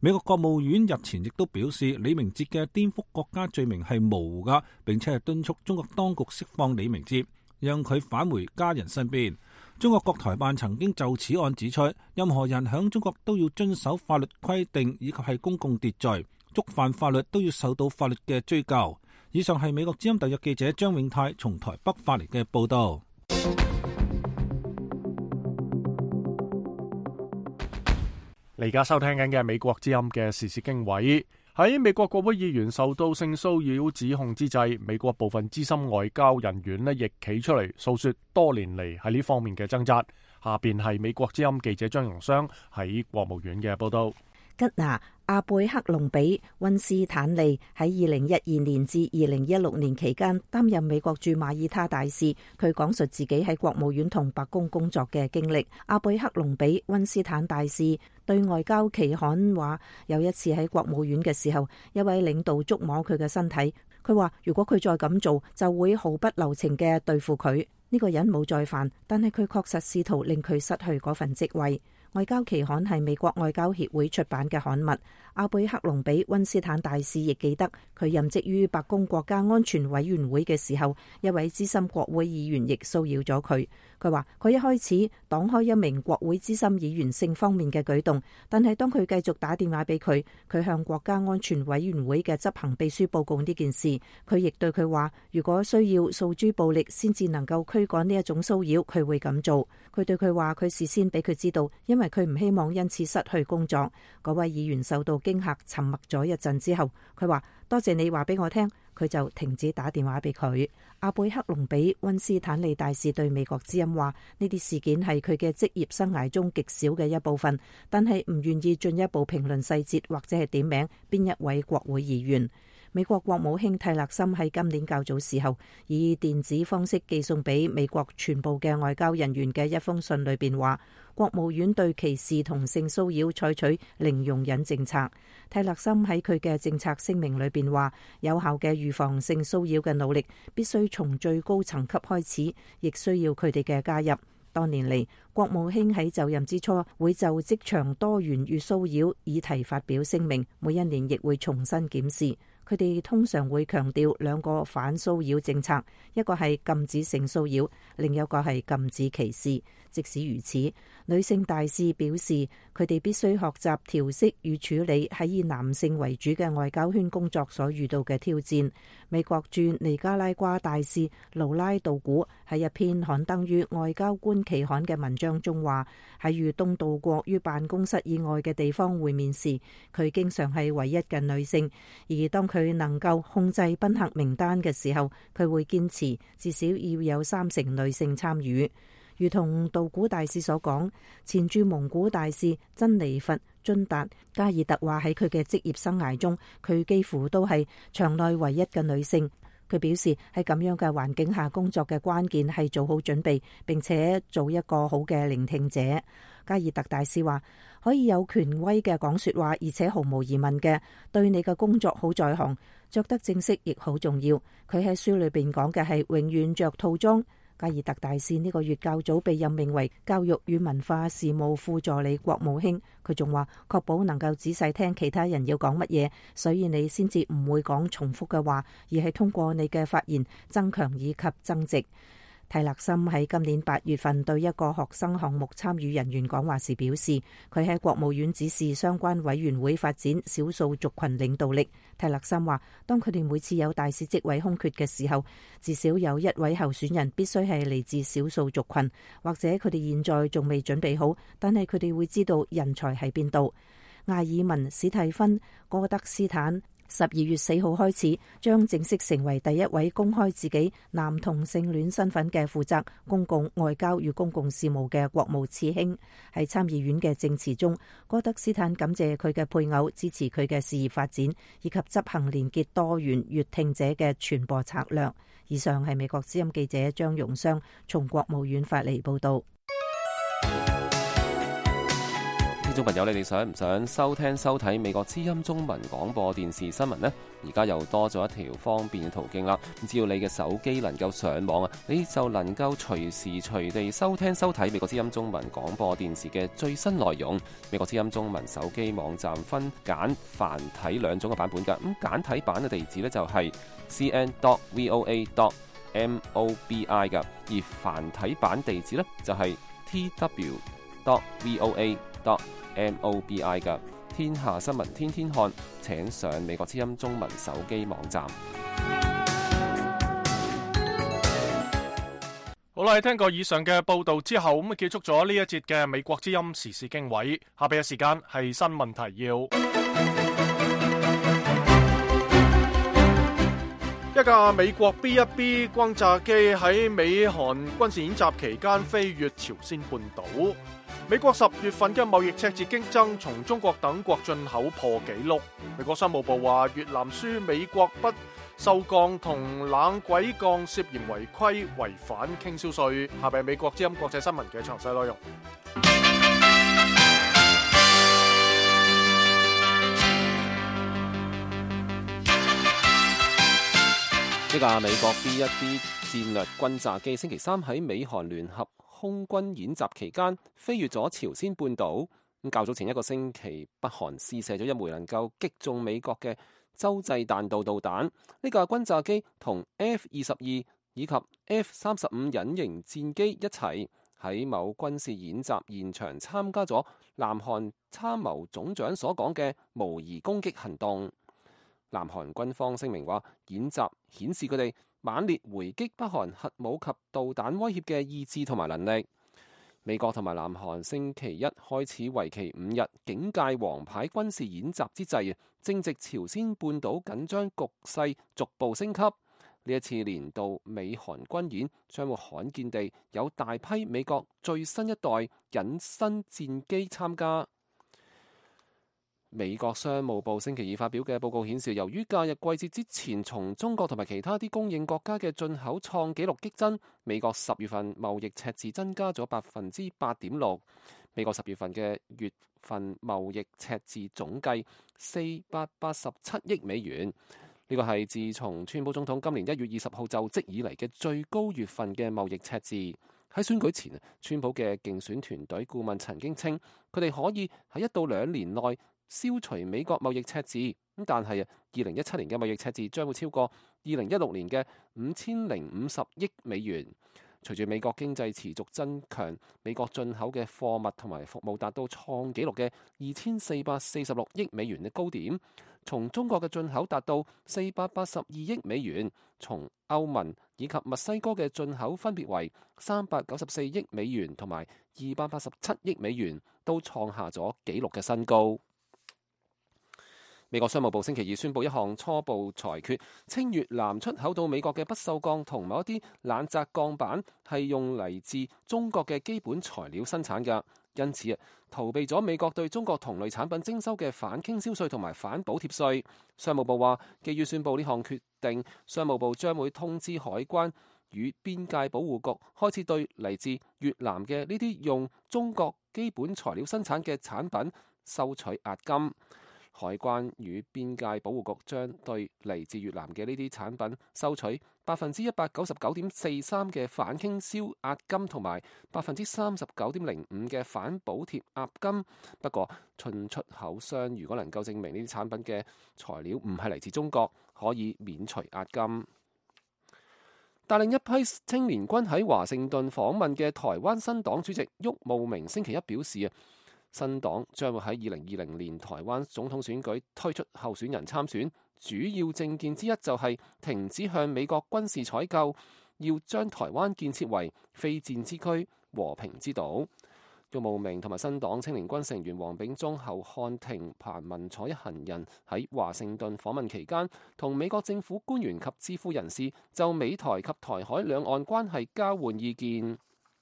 美國國務院日前亦都表示，李明哲嘅顛覆國家罪名係模糊㗎，並且係敦促中國當局釋放李明哲，讓佢返回家人身邊。中國國台辦曾經就此案指出，任何人響中國都要遵守法律規定以及係公共秩序，觸犯法律都要受到法律嘅追究。以上係美國之音特約記者張永泰從台北發嚟嘅報道。 你而家收聽緊嘅美國之音嘅時事經緯。喺美國國會議員受到性騷擾指控之際，美國部分資深外交人員呢亦企出嚟訴說多年嚟喺呢方面嘅掙扎。下邊係美國之音記者張榮雙喺國務院嘅報道。 吉拿阿貝克隆比溫斯坦利喺二零一二年至二零一六年期間擔任美國駐馬耳他大使，佢講述自己喺國務院同白宮工作嘅經歷。阿貝克隆比溫斯坦大使對外交期刊話，有一次喺國務院嘅時候，一位領導觸摸佢嘅身體，佢話如果佢再咁做，就會毫不留情嘅對付佢。呢個人冇再犯，但係佢確實試圖令佢失去嗰份職位。外交期刊係美國外交協會出版嘅刊物。阿貝克隆比溫斯坦大使亦記得，佢任職於白宮國家安全委員會嘅時候，一位資深國會議員亦騷擾咗佢。佢話佢一開始擋開一名國會資深議員性方面嘅舉動，但係當佢繼續打電話俾佢，佢向國家安全委員會嘅執行秘書報告呢件事，佢亦對佢話，如果需要訴諸暴力先至能夠驅趕呢一種騷擾，佢會咁做。佢對佢話，佢事先俾佢知道，因為佢唔希望因此失去工作。嗰位議員受到驚嚇，沉默咗一陣之後，佢話多謝你話俾我聽，佢就停止打電話俾佢。阿貝克隆比溫斯坦利大使對美國之音話，呢啲事件係佢嘅職業生涯中極少嘅一部分，但係唔願意進一步評論細節或者係點名邊一位國會議員。美國國務卿泰勒森喺今年較早時候以電子方式寄送俾美國全部嘅外交人員嘅一封信裏邊話，國務院對歧視同性騷擾採取零容忍政策。泰勒森喺佢嘅政策聲明裏邊話，有效嘅預防性騷擾嘅努力必須從最高層級開始，亦需要佢哋嘅加入。多年嚟，國務卿喺就任之初會就職場多元與騷擾議題發表聲明，每一年亦會重新檢視。佢哋通常會強調兩個反騷擾政策，一個係禁止性騷擾，另一個係禁止歧視。即使如此，女性大使表示，佢哋必須學習調適與處理喺以男性為主嘅外交圈工作所遇到嘅挑戰。美國駐尼加拉瓜大使盧拉杜古喺一篇刊登於外交官期刊嘅文章中話，喺與東道國於辦公室以外嘅地方會面時，佢經常係唯一嘅女性，而當佢能夠控制賓客名單嘅時候，佢會堅持至少要有三成女性參與。如同杜古大使所講，前駐蒙古大使珍妮佛津達加爾特話，喺佢嘅職業生涯中，佢幾乎都係場內唯一嘅女性。佢表示喺咁樣嘅環境下工作嘅關鍵係做好準備，並且做一個好嘅聆聽者。加爾特大使話，可以有權威嘅講說話，而且毫無疑問嘅對你嘅工作好在行，着得正式亦好重要。佢喺書裏邊講嘅係永遠着套裝。加爾特大使呢個月較早被任命為教育與文化事務副助理國務卿，佢仲話確保能夠仔細聽其他人要講乜嘢，所以你先至唔會講重複嘅話，而係通過你嘅發言增強以及增值。泰勒森喺今年八月份對一個學生項目參與人員講話時表示，佢喺國務院指示相關委員會發展少數族群領導力。泰勒森話，當佢哋每次有大使職位空缺嘅時候，至少有一位候選人必須係嚟自少數族群，或者佢哋現在仲未準備好，但係佢哋會知道人才喺邊度。艾爾文史蒂芬哥德斯坦十二月四號開始，將正式成為第一位公開自己男同性戀身份嘅負責公共外交與公共事務嘅國務次卿。喺參議院嘅證詞中，哥德斯坦感謝佢嘅配偶支持佢嘅事業發展，以及執行連結多元閱聽者嘅傳播策略。以上係美國之音記者張容雙從國務院發嚟報道。 聽眾朋友，你哋想唔想收聽收睇美國之音中文廣播電視新聞呢？而家又多咗一條方便嘅途徑啦。只要你嘅手機能夠上網啊，你就能夠隨時隨地收聽收睇美國之音中文廣播電視嘅最新內容。美國之音中文手機網站分簡繁體兩種嘅版本㗎。咁簡體版嘅地址呢，就係 c n dot v o a dot m o b i 㗎，而繁體版地址呢，就係 t w dot v o a dot m o b i 㗎。天下新聞天天看，請上美國之音中文手機網站。 好啦，聽過以上嘅報道之後，咁結束咗呢一節嘅美國之音時事經緯。下邊嘅時間係新聞提要。一架美國 B 一 B 轟炸機喺美韓軍事演習期間飛越朝鮮半島。美國十月份嘅貿易赤字激增，從中國等國進口破紀錄。美國商務部話越南輸美國不鏽鋼同冷軌鋼涉嫌違規違反傾銷稅。下邊係美國之音國際新聞嘅詳細內容。 呢架美國 B 一 B 戰略轟炸機星期三喺美韓聯合空軍演習期間飛越咗朝鮮半島。咁較早前一個星期，北韓試射咗一枚能夠擊中美國嘅洲際彈道導彈。呢架轟炸機同 F 二十二以及 F 三十五隱形戰機一齊喺某軍事演習現場參加咗南韓參謀總長所講嘅模擬攻擊行動。南韓軍方聲明話，演習顯示佢哋猛烈回擊北韓核武及導彈威脅嘅意志同埋能力。美國同埋南韓星期一開始為期五日警戒王牌軍事演習之際，正值朝鮮半島緊張局勢逐步升級。呢一次年度美韓軍演將會罕見地有大批美國最新一代隱身戰機參加。美國商務部星期二發表嘅報告顯示，由於假日季節之前從中國同埋其他啲供應國家嘅進口創紀錄激增，美國十月份貿易赤字增加咗百分之八點六。美國十月份嘅月份貿易赤字總計四百八十七億美元，呢個係自從川普總統今年一月二十號就職以嚟嘅最高月份嘅貿易赤字。喺選舉前，川普嘅競選團隊顧問曾經稱，佢哋可以喺一到兩年內消除美國貿易赤字，咁但係啊，二零一七年嘅貿易赤字將會超過二零一六年嘅五千零五十億美元。隨住美國經濟持續增強，美國進口嘅貨物同埋服務達到創紀錄嘅二千四百四十六億美元嘅高點。從中國嘅進口達到四百八十二億美元，從歐盟以及墨西哥嘅進口分別為三百九十四億美元同埋二百八十七億美元，都創下咗紀錄嘅新高。美國商務部星期二宣布一項初步裁決，稱越南出口到美國嘅不鏽鋼同某一啲冷軋鋼板係用嚟自中國嘅基本材料生產㗎，因此啊，逃避咗美國對中國同類產品徵收嘅反傾銷稅同埋反補貼稅。商務部話，基於宣布呢項決定，商務部將會通知海關與邊界保護局，開始對嚟自越南嘅呢啲用中國基本材料生產嘅產品收取押金。海關與邊界保護局將對嚟自越南嘅呢啲產品收取百分之一百九十九點四三嘅反傾銷押金同埋百分之三十九點零五嘅反補貼押金。不過，進出口商如果能夠證明呢啲產品嘅材料唔係嚟自中國，可以免除押金。帶領一批青年軍喺華盛頓訪問嘅台灣新黨主席郁慕明星期一表示啊，新黨將會喺二零二零年台灣總統選舉推出候選人參選，主要政見之一就係停止向美國軍事採購，要將台灣建設為非戰之區、和平之島。郁慕明同埋新黨青年軍成員黃炳忠、侯漢廷、彭文楚一行人喺華盛頓訪問期間，同美國政府官員及智庫人士就美台及台海兩岸關係交換意見。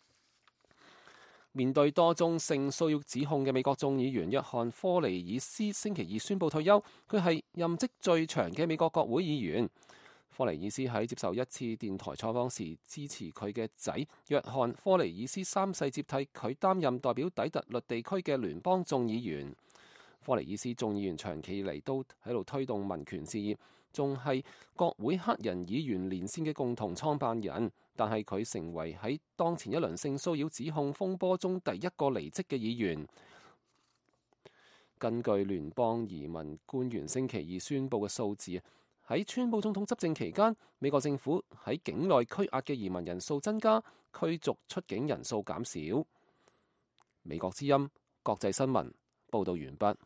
面對多宗性騷擾指控嘅美國眾議員約翰科尼爾斯星期二宣布退休，佢係任職最長嘅美國國會議員。 科尼爾斯喺接受一次電台採訪時，支持佢嘅仔約翰科尼爾斯三世接替佢擔任代表底特律地區嘅聯邦眾議員。科尼爾斯眾議員長期以嚟都喺度推動民權事業，仲係國會黑人議員連線嘅共同創辦人。但係佢成為喺當前一輪性騷擾指控風波中第一個離職嘅議員。根據聯邦移民官員星期二宣布嘅數字，喺川普總統執政期間，美國政府喺境內拘押嘅移民人數增加，驅逐出境人數減少。美國之音國際新聞報道完畢。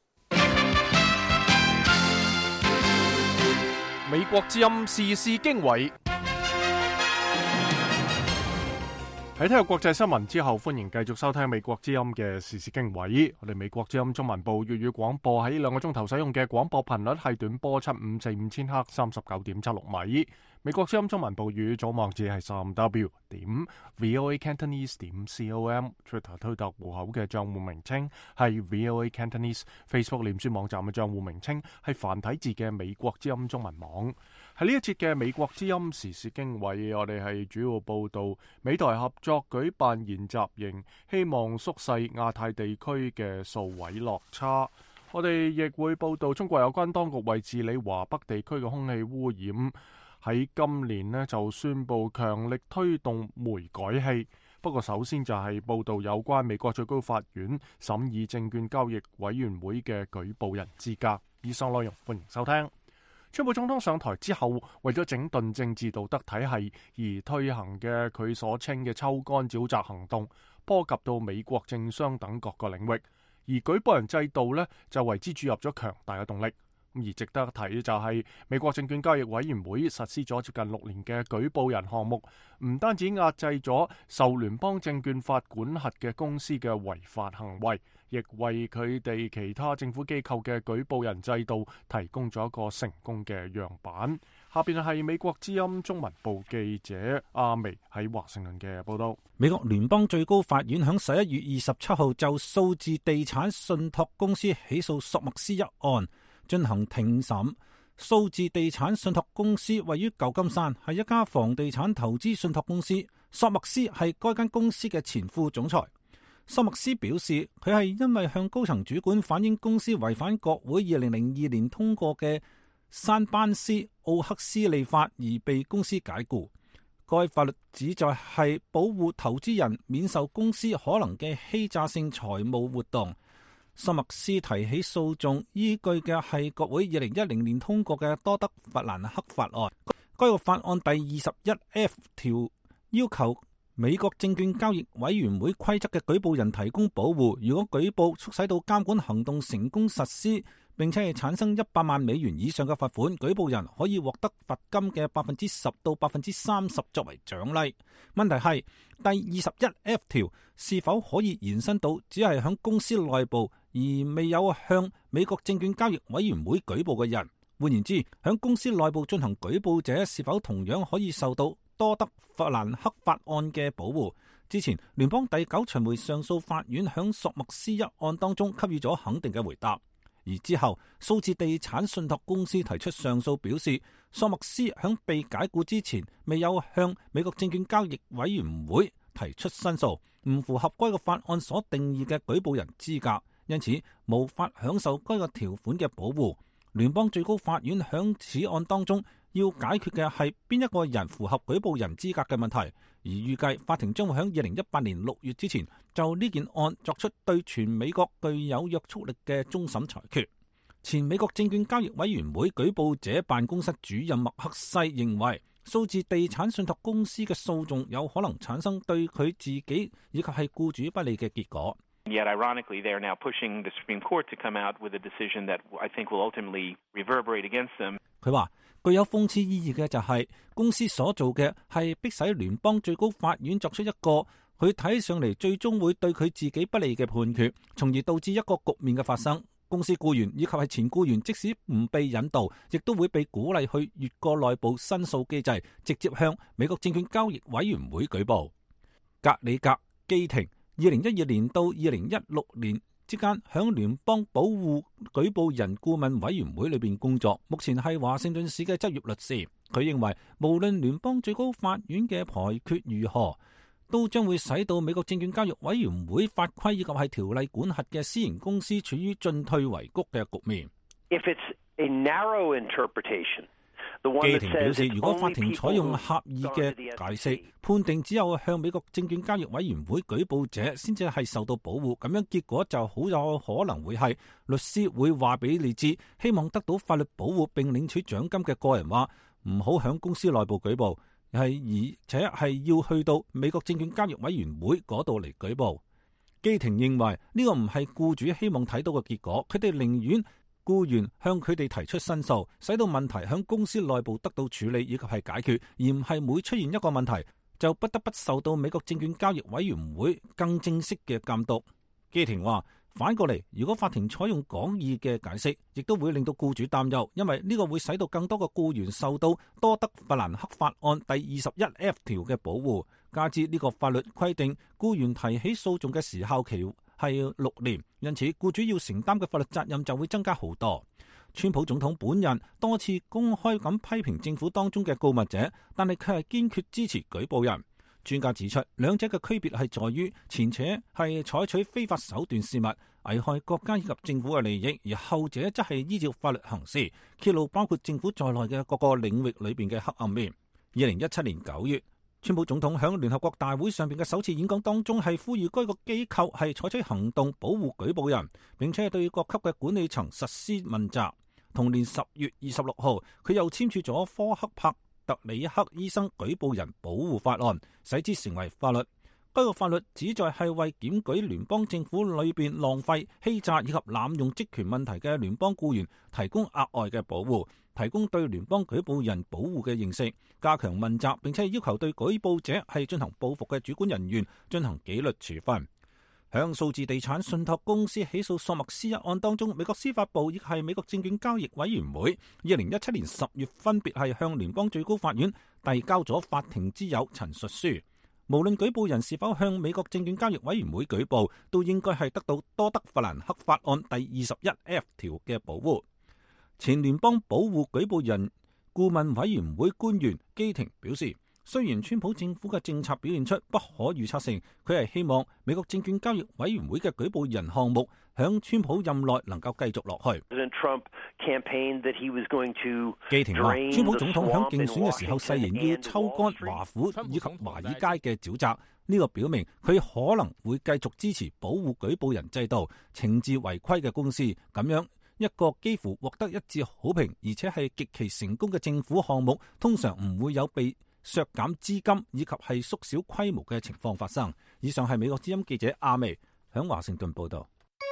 美國之音時事經緯。喺聽日國際新聞之後，歡迎繼續收聽美國之音嘅時事經緯。我哋美國之音中文部粵語廣播喺兩個鐘頭使用嘅廣播頻率係短波七五四五千赫三十九點七六米。美國之音中文部粵語組網址係三 w 點 voa cantonese 點 com。Twitter 推特戶口嘅賬戶名稱係 voa cantonese。Facebook 臉書網站嘅賬戶名稱係繁體字嘅美國之音中文網。喺呢一節嘅美國之音時事經緯，我哋係主要報道美台合作舉辦研習營，希望縮細亞太地區嘅數位落差。我哋亦會報道中國有關當局為治理華北地區嘅空氣污染，喺今年呢就宣布強力推動煤改氣。不過首先就係報道有關美國最高法院審議證券交易委員會嘅舉報人資格。以上內容歡迎收聽。川普總統上台之後，為咗整頓政治道德體系而推行嘅佢所稱嘅抽乾沼澤行動，波及到美國政商等各個領域，而舉報人制度呢，就為之注入咗強大嘅動力。而值得提嘅就係美國證券交易委員會實施咗接近六年嘅舉報人項目，唔單止壓制咗受聯邦證券法管轄嘅公司嘅違法行為，亦為佢哋其他政府機構嘅舉報人制度提供咗一個成功嘅樣板。下邊係美國之音中文部記者阿薇喺華盛頓嘅報道。 美國聯邦最高法院響十一月二十七號就數字地產信託公司起訴索默斯一案進行庭審。數字地產信託公司位於舊金山，係一家房地產投資信託公司。索默斯係該間公司嘅前副總裁。索默斯表示，佢係因為向高層主管反映公司違反國會二零零二年通過嘅山班斯奧克斯利法而被公司解僱。該法律旨在係保護投資人免受公司可能嘅欺詐性財務活動。索默斯提起訴訟依據嘅係國會二零一零年通過嘅多德弗蘭克法案。該個法案第二十一 F 條要求美國證券交易委員會規則嘅舉報人提供保護，如果舉報促使到監管行動成功實施，並且係產生一百萬美元以上嘅罰款，舉報人可以獲得罰金嘅百分之十到百分之三十作為獎勵。問題係第二十一 F 條是否可以延伸到只係響公司內部而未有向美國證券交易委員會舉報嘅人？換言之，響公司內部進行舉報者是否同樣可以受到多德弗蘭克法案嘅保護？之前聯邦第九巡迴上訴法院響索默斯一案當中給予咗肯定嘅回答，而之後數字地產信託公司提出上訴，表示索默斯響被解僱之前未有向美國證券交易委員會提出申訴，唔符合該個法案所定義嘅舉報人資格，因此無法享受該個條款嘅保護。聯邦最高法院響此案當中要解決嘅係邊一個人符合舉報人資格嘅問題，而預計法庭將會喺二零一八年六月之前就呢件案作出對全美國具有約束力嘅終審裁決。前美國證券交易委員會舉報者辦公室主任麥克西認為，數字地產信託公司嘅訴訟有可能產生對佢自己以及係僱主不利嘅結果。 Yet, ironically, they are now pushing the Supreme Court to come out with a decision that I think will ultimately reverberate against them. 佢話具有諷刺意義嘅就係公司所做嘅係迫使聯邦最高法院作出一個佢睇上嚟最終會對佢自己不利嘅判決，從而導致一個局面嘅發生。公司僱員以及係前僱員，即使唔被引導，亦都會被鼓勵去越過內部申訴機制，直接向美國證券交易委員會舉報。格里格基廷二零一二年到二零一六年之間響聯邦保護舉報人顧問委員會裏邊工作，目前係華盛頓市嘅執業律師。 佢認為無論聯邦最高法院嘅裁決如何，都將會使到美國證券交易委員會法規以及係條例管轄嘅私營公司處於進退維谷嘅局面。 If it's a narrow interpretation, 基廷表示，如果法庭採用狹義嘅解釋，判定只有向美國證券交易委員會舉報者先至係受到保護，咁樣結果就好有可能會係律師會話俾你知，希望得到法律保護並領取獎金嘅個人話唔好響公司內部舉報，係而且係要去到美國證券交易委員會嗰度嚟舉報。基廷認為呢個唔係僱主希望睇到嘅結果，佢哋寧願僱員向佢哋提出申訴，使到問題響公司內部得到處理以及係解決，而唔係每出現一個問題就不得不受到美國證券交易委員會更正式嘅監督。基廷話，反過嚟，如果法庭採用廣義嘅解釋，亦都會令到僱主擔憂，因為呢個會使到更多嘅僱員受到多德弗蘭克法案第二十一 F 條嘅保護。加之呢個法律規定，僱員提起訴訟嘅時效期係六年，因此僱主要承擔嘅法律責任就會增加好多。川普總統本人多次公開咁批評政府當中嘅告密者，但係佢係堅決支持舉報人。專家指出，兩者嘅區別係在於前者係採取非法手段事物，危害國家以及政府嘅利益，而後者則係依照法律行事，揭露包括政府在內嘅各個領域裏邊嘅黑暗面。二零一七年九月，川普總統響聯合國大會上邊嘅首次演講當中係呼籲該個機構係採取行動保護舉報人，並且係對各級嘅管理層實施問責。同年十月二十六號，佢又簽署咗科克柏特里克醫生舉報人保護法案，使之成為法律。該個法律旨在係為檢舉聯邦政府裏邊浪費、欺詐以及濫用職權問題嘅聯邦僱員提供額外嘅保護，提供對聯邦舉報人保護嘅認識，加強問責，並且要求對舉報者係進行報復嘅主管人員進行紀律處分。響數字地產信託公司起訴索默斯一案當中，美國司法部亦係美國證券交易委員會，二零一七年十月分別係向聯邦最高法院遞交咗法庭之友陳述書。無論舉報人是否向美國證券交易委員會舉報，都應該係得到多德弗蘭克法案第二十一 F 條嘅保護。前聯邦保護舉報人顧問委員會官員基廷表示，雖然川普政府嘅政策表現出不可預測性，佢係希望美國證券交易委員會嘅舉報人項目響川普任內能夠繼續落去。基廷話，川普總統響競選嘅時候誓言要抽乾華府以及華爾街嘅沼澤，呢個表明佢可能會繼續支持保護舉報人制度，懲治違規嘅公司。咁樣一個幾乎獲得一致好評而且係極其成功嘅政府項目，通常唔會有被削減資金以及係縮小規模嘅情況發生。以上係美國之音記者阿薇響華盛頓報道。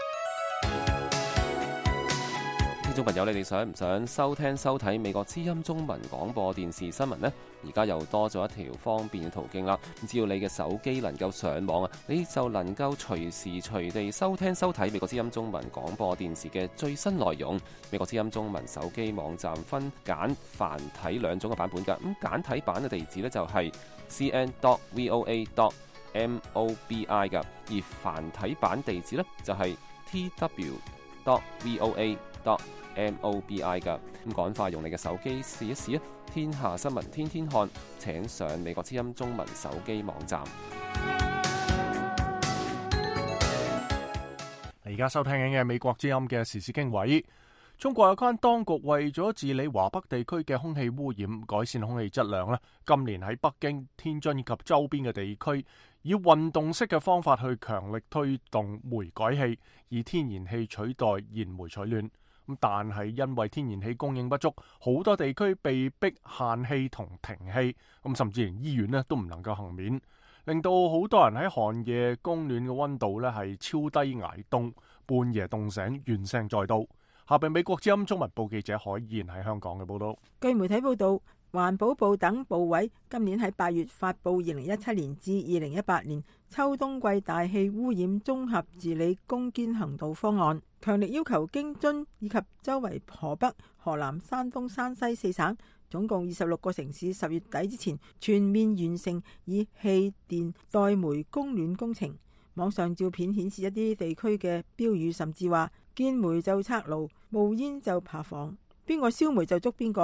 聽眾朋友，你哋想唔想收聽收睇美國之音中文廣播電視新聞呢？而家又多咗一條方便嘅途徑啦。只要你嘅手機能夠上網啊，你就能夠隨時隨地收聽收睇美國之音中文廣播電視嘅最新內容。美國之音中文手機網站分簡繁體兩種嘅版本㗎。咁簡體版嘅地址呢，就係 c n dot voa dot mobi 㗎，而繁體版地址呢，就係 t w dot voa dot mobi 噶。咁趕快用你嘅手機試一試啊！天下新聞天天看，請上美國之音中文手機網站。 而家收聽緊嘅美國之音嘅時事經緯，中國有關當局為咗治理華北地區嘅空氣污染、改善空氣質量咧，今年喺北京、天津以及周邊嘅地區，以運動式嘅方法去強力推動煤改氣，以天然氣取代燃煤取暖。咁但係因為天然氣供應不足，好多地區被逼限氣同停氣，咁甚至連醫院咧都唔能夠幸免，令到好多人喺寒夜供暖嘅溫度咧係超低捱凍，半夜凍醒，怨聲載道。下邊美國之音中文部記者海燕喺香港嘅報道。 據媒體報道，環保部等部委今年喺八月發布二零一七年至二零一八年秋冬季大氣污染綜合治理攻堅行動方案，強烈要求京津以及周圍河北、河南、山東、山西四省總共二十六個城市十月底之前全面完成以氣電代煤供暖工程。網上照片顯示一啲地區嘅標語，甚至話見煤就拆爐，冒煙就扒房，邊個燒煤就捉邊個。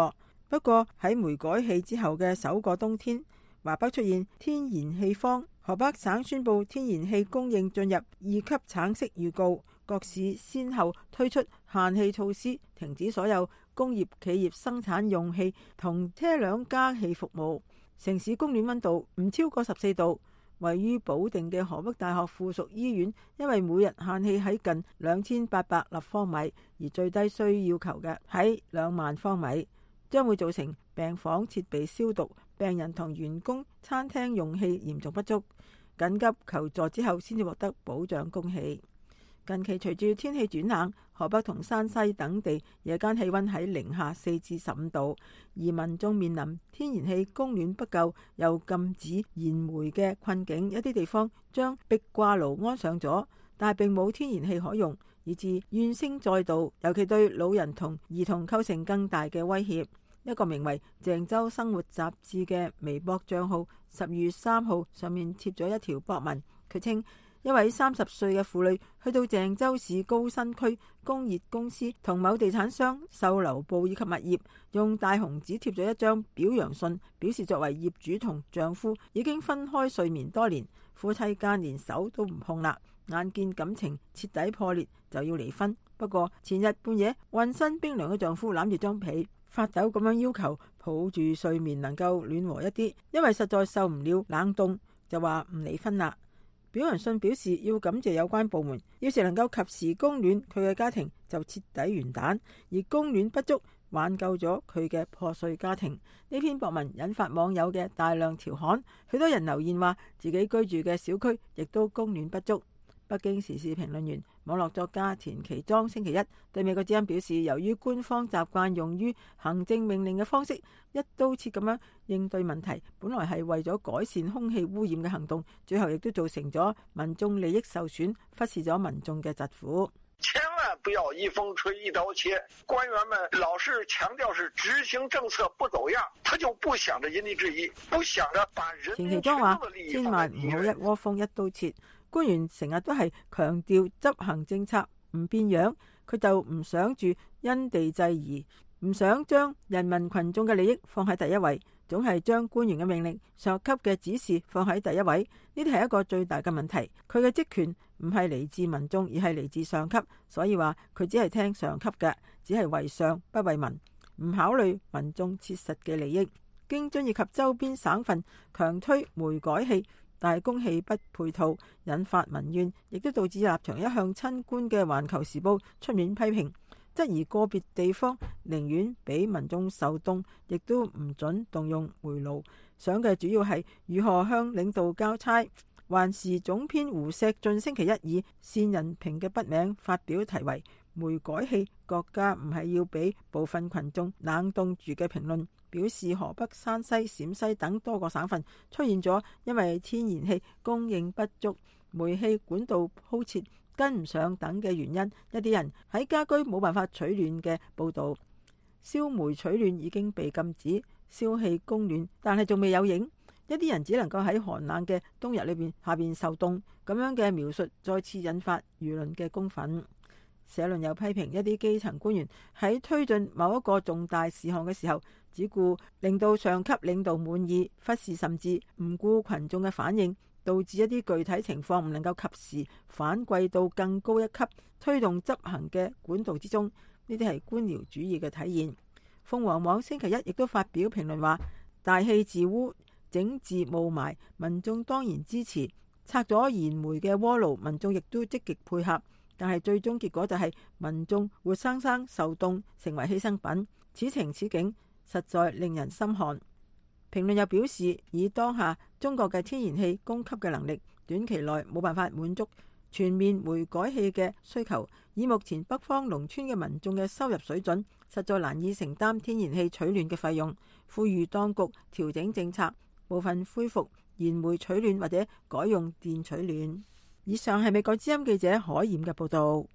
不過喺煤改氣之後嘅首個冬天，華北出現天然氣荒，河北省宣布天然氣供應進入二級橙色預告，各市先後推出限氣措施，停止所有工業企業生產用氣同車輛加氣服務。城市供暖溫度唔超過十四度。位於保定嘅河北大學附屬醫院，因為每日限氣喺近兩千八百立方米，而最低需要求嘅喺兩萬方米，將會造成病房設備消毒、病人同員工餐廳用氣嚴重不足，緊急求助之後先至獲得保障供氣。近期隨住天氣轉冷，河北同山西等地夜間氣溫喺零下四至十五度，而民眾面臨天然氣供暖不夠又禁止燃煤嘅困境。一啲地方將壁掛爐安上咗，但係並冇天然氣可用，以致怨聲載道，尤其對老人同兒童構成更大嘅威脅。一個名為鄭州生活雜誌嘅微博賬號十二月三號上面貼咗一條博文，佢稱一位三十歲嘅婦女去到鄭州市高新區工業公司同某地產商售樓部以及物業，用大紅紙貼咗一張表揚信，表示作為業主同丈夫已經分開睡眠多年，夫妻間連手都唔碰啦，眼見感情徹底破裂就要離婚。不過前日半夜渾身冰涼嘅丈夫攬住張被發抖咁樣要求抱住睡眠能夠暖和一啲，因為實在受唔了冷凍，就話唔離婚啦。表揚信表示要感謝有關部門，要是能夠及時供暖，佢嘅家庭就徹底完蛋；而供暖不足，挽救咗佢嘅破碎家庭。呢篇博文引發網友嘅大量調侃，許多人留言話自己居住嘅小區亦都供暖不足。北京時事評論員、網絡作家田其莊星期一對美國之音表示，由於官方習慣用於行政命令嘅方式一刀切咁樣應對問題，本來係為咗改善空氣污染嘅行動，最後亦都造成咗民眾利益受損，忽視咗民眾嘅疾苦。 千萬不要一風吹一刀切，官員們老是強調是執行政策不走樣，他就不想着因地制宜，不想着把人民群眾的利益千萬唔好一窩蜂一刀切。官員成日都係強調執行政策唔變樣，佢就唔想住因地制宜，唔想將人民群眾嘅利益放喺第一位，總係將官員嘅命令、上級嘅指示放喺第一位。呢啲係一個最大嘅問題。佢嘅職權唔係嚟自民眾，而係嚟自上級，所以話佢只係聽上級嘅，只係為上不為民，唔考慮民眾切實嘅利益。京津以及周邊省份強推煤改氣，但係供氣不配套，引發民怨，亦都導致立場一向親官嘅《環球時報》出面批評，質疑個別地方寧願俾民眾受凍，亦都唔准動用煤爐。想嘅主要係如何向領導交差。環時總編胡錫進星期一以習近平嘅筆名發表題為煤改氣國家唔係要俾部分群眾冷凍住嘅評論，表示河北、山西、陝西等多個省份出現咗因為天然氣供應不足、煤氣管道鋪設跟唔上等嘅原因，一啲人喺家居冇辦法取暖嘅報道。燒煤取暖已經被禁止，燒氣供暖但係仲未有影，一啲人只能夠喺寒冷嘅冬日裏邊下邊受凍。咁樣嘅描述再次引發輿論嘅公憤。社論又批評一啲基層官員喺推進某一個重大事項嘅時候，只顧令到上級領導滿意，忽視甚至唔顧群眾嘅反應，導致一啲具體情況唔能夠及時反饋到更高一級推動執行嘅管道之中。呢啲係官僚主義嘅體現。鳳凰網星期一亦都發表評論話，大氣自污、整治霧霾，民眾當然支持；拆咗燃煤嘅鍋爐，民眾亦都積極配合。但係最終結果就係民眾活生生受凍，成為犧牲品。此情此景實在令人心寒。評論又表示，以當下中國嘅天然氣供給嘅能力，短期內冇辦法滿足全面煤改氣嘅需求。以目前北方農村嘅民眾嘅收入水準，實在難以承擔天然氣取暖嘅費用。呼籲當局調整政策，部分恢復燃煤取暖或者改用電取暖。以上係美國之音記者海燕嘅報道。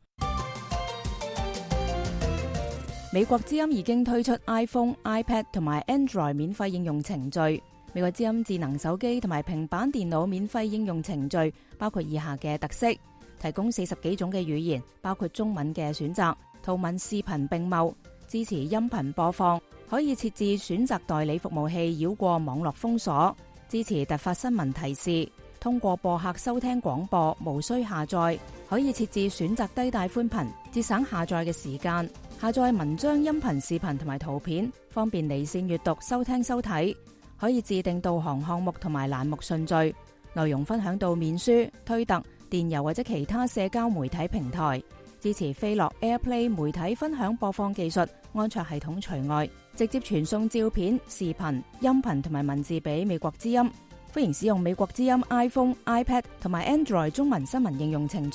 美國之音已經推出 iPhone、iPad 同埋 Android 免費應用程序。美國之音智能手機同埋平板電腦免費應用程序包括以下嘅特色：提供四十幾種嘅語言，包括中文嘅選擇，圖文視頻並茂， 支持音頻播放，可以設置選擇代理服務器繞過網絡封鎖，支持突發新聞提示，通過播客收聽廣播無需下載，可以設置選擇低帶寬頻，節省下載嘅時間，下載文章、音頻、視頻同埋圖片，方便離線閱讀、收聽、收睇，可以自定導航項目同埋欄目順序，內容分享到面書、推特、電郵或者其他社交媒體平台，支持飛樂 AirPlay 媒體分享播放技術，安卓系統除外，直接傳送照片、視頻、音頻同埋文字俾美國之音。歡迎使用美國之音 iPhone、iPad 同埋 Android 中文新聞應用程序。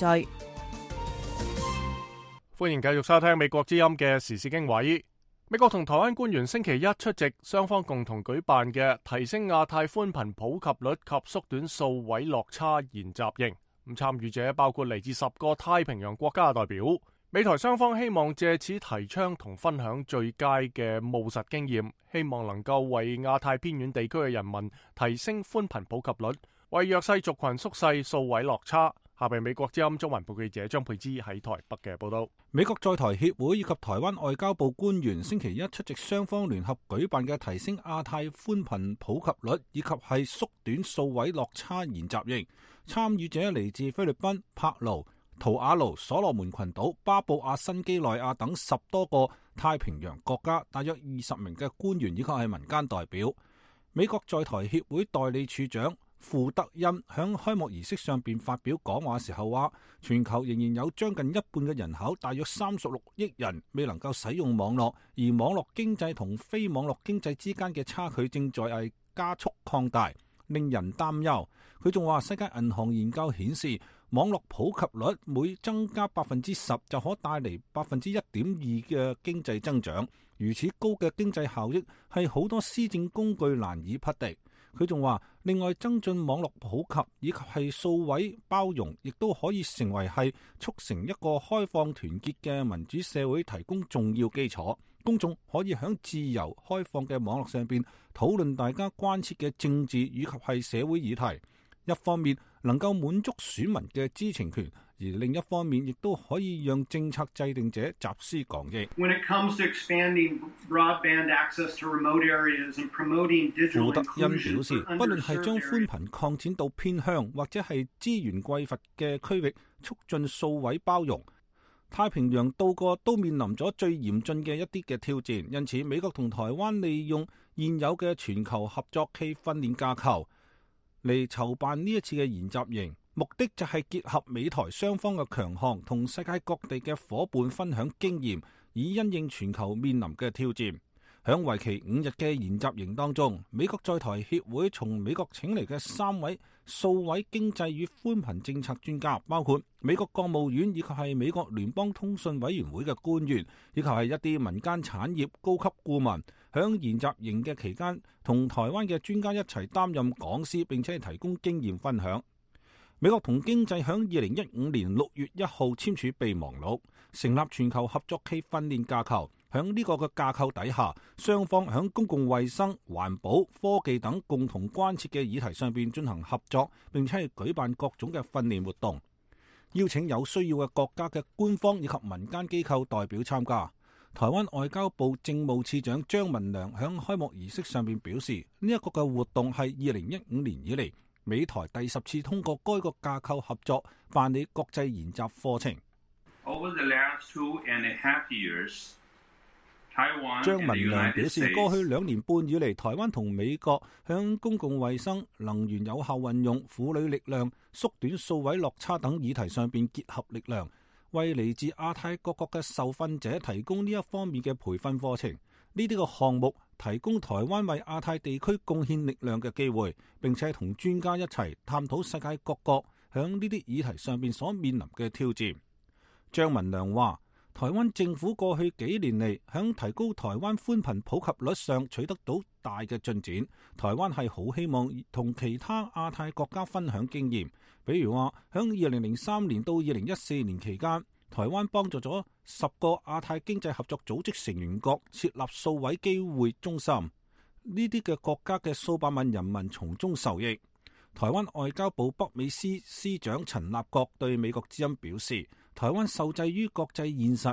歡迎繼續收聽美國之音嘅時事經緯。美國同台灣官員星期一出席雙方共同舉辦嘅提升亞太寬頻普及率及縮短數位落差研習營，咁參與者包括嚟自十個太平洋國家嘅代表。美台雙方希望借此提倡同分享最佳嘅務實經驗，希望能夠為亞太偏遠地區嘅人民提升寬頻普及率，為弱勢族群縮細數位落差。下邊美國之音中文部記者張佩芝喺台北嘅報道。 美國在台協會以及台灣外交部官員星期一出席雙方聯合舉辦嘅提升亞太寬頻普及率以及係縮短數位落差研習營，參與者嚟自菲律賓、帕勞、圖瓦盧、所羅門群島、巴布亞新幾內亞等十多個太平洋國家，大約二十名嘅官員以及係民間代表。美國在台協會代理處長傅德恩響開幕儀式上邊發表講話時候話，全球仍然有將近一半嘅人口，大約三十六億人未能夠使用網絡，而網絡經濟同非網絡經濟之間嘅差距正在係加速擴大，令人擔憂。佢仲話，世界銀行研究顯示，網絡普及率每增加百分之十就可帶嚟百分之一點二嘅經濟增長，如此高嘅經濟效益係好多施政工具難以匹敵。佢仲話，另外增進網絡普及以及係數位包容，亦都可以成為係促成一個開放團結嘅民主社會提供重要基礎。公眾可以喺自由開放嘅網絡上邊討論大家關切嘅政治以及係社會議題，一方面能夠滿足選民嘅知情權，而另一方面亦都可以讓政策制定者集思廣益。 When it comes to expanding broadband access to remote areas and promoting digital inclusion， 傅德恩表示，不論係將寬頻擴展到偏鄉或者係資源匱乏嘅區域，促進數位包容，太平洋到過都面臨咗最嚴峻嘅一啲嘅挑戰。因此，美國同台灣利用現有嘅全球合作暨訓練架構嚟籌辦呢一次嘅研習營，目的就係結合美台雙方嘅強項，同世界各地嘅夥伴分享經驗，以因應全球面臨嘅挑戰。響為期五日嘅研習營當中，美國在台協會從美國請嚟嘅三位數位經濟與寬頻政策專家，包括美國國務院以及係美國聯邦通訊委員會嘅官員，以及係一啲民間產業高級顧問，響研習營嘅期間，同台灣嘅專家一齊擔任講師，並且係提供經驗分享。美國同經濟響二零一五年六月一號簽署備忘錄，成立全球合作暨訓練架構。響呢個嘅架構底下，雙方響公共衛生、環保、科技等共同關切嘅議題上邊進行合作，並且係舉辦各種嘅訓練活動，邀請有需要嘅國家嘅官方以及民間機構代表參加。台灣外交部政務次長張文良響開幕儀式上邊表示，呢一個嘅活動係二零一五年以嚟美台第十次通過該個架構合作辦理國際研習課程。 Over the last two and a half years， 張文良表示，過去兩年半以嚟，台灣同美國響公共衛生、能源有效運用、婦女力量、縮短數位落差等議題上邊結合力量，為嚟自亞太各國嘅受訓者提供呢一方面嘅培訓課程。呢啲個項目提供台灣為亞太地區貢獻力量嘅機會，並且同專家一齊探討世界各國響呢啲議題上邊所面臨嘅挑戰。張文良話，台灣政府過去幾年嚟響提高台灣寬頻普及率上取得到大嘅進展。台灣係好希望同其他亞太國家分享經驗，比如話響二零零三年到二零一四年期間，台灣幫助咗十個亞太經濟合作組織成員國設立數位機會中心，呢啲嘅國家嘅數百萬人民從中受益。台灣外交部北美司司長陳立國對美國之音表示，台灣受制於國際現實，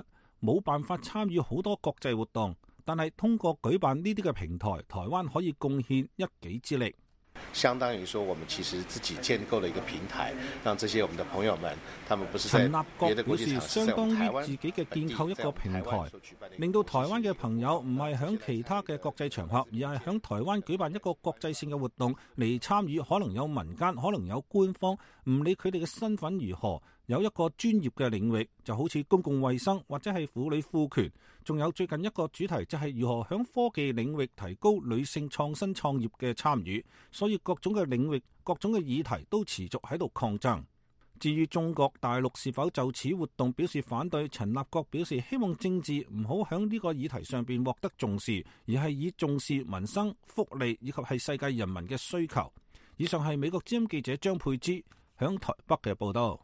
冇辦法參與好多國際活動，但係通過舉辦呢啲嘅平台，台灣可以貢獻一己之力。 相當於說，我們其實自己建構了一個平台，讓這些我們的朋友們，他們不是在別的國際場， 相當於自己嘅建構一個平台，令到台灣嘅朋友唔係響其他嘅國際場合，而係響台灣舉辦一個國際性嘅活動嚟參與。可能有民間，可能有官方，唔理佢哋嘅身份如何，有一個專業嘅領域，就好似公共衛生或者係婦女賦權。仲有最近一個主題就係如何響科技領域提高女性創新創業嘅參與，所以各種嘅領域、各種嘅議題都持續喺度抗爭。至於中國大陸是否就此活動表示反對，陳立國表示希望政治唔好響呢個議題上邊獲得重視，而係以重視民生、福利以及係世界人民嘅需求。以上係美國之音記者張佩芝響台北嘅報道。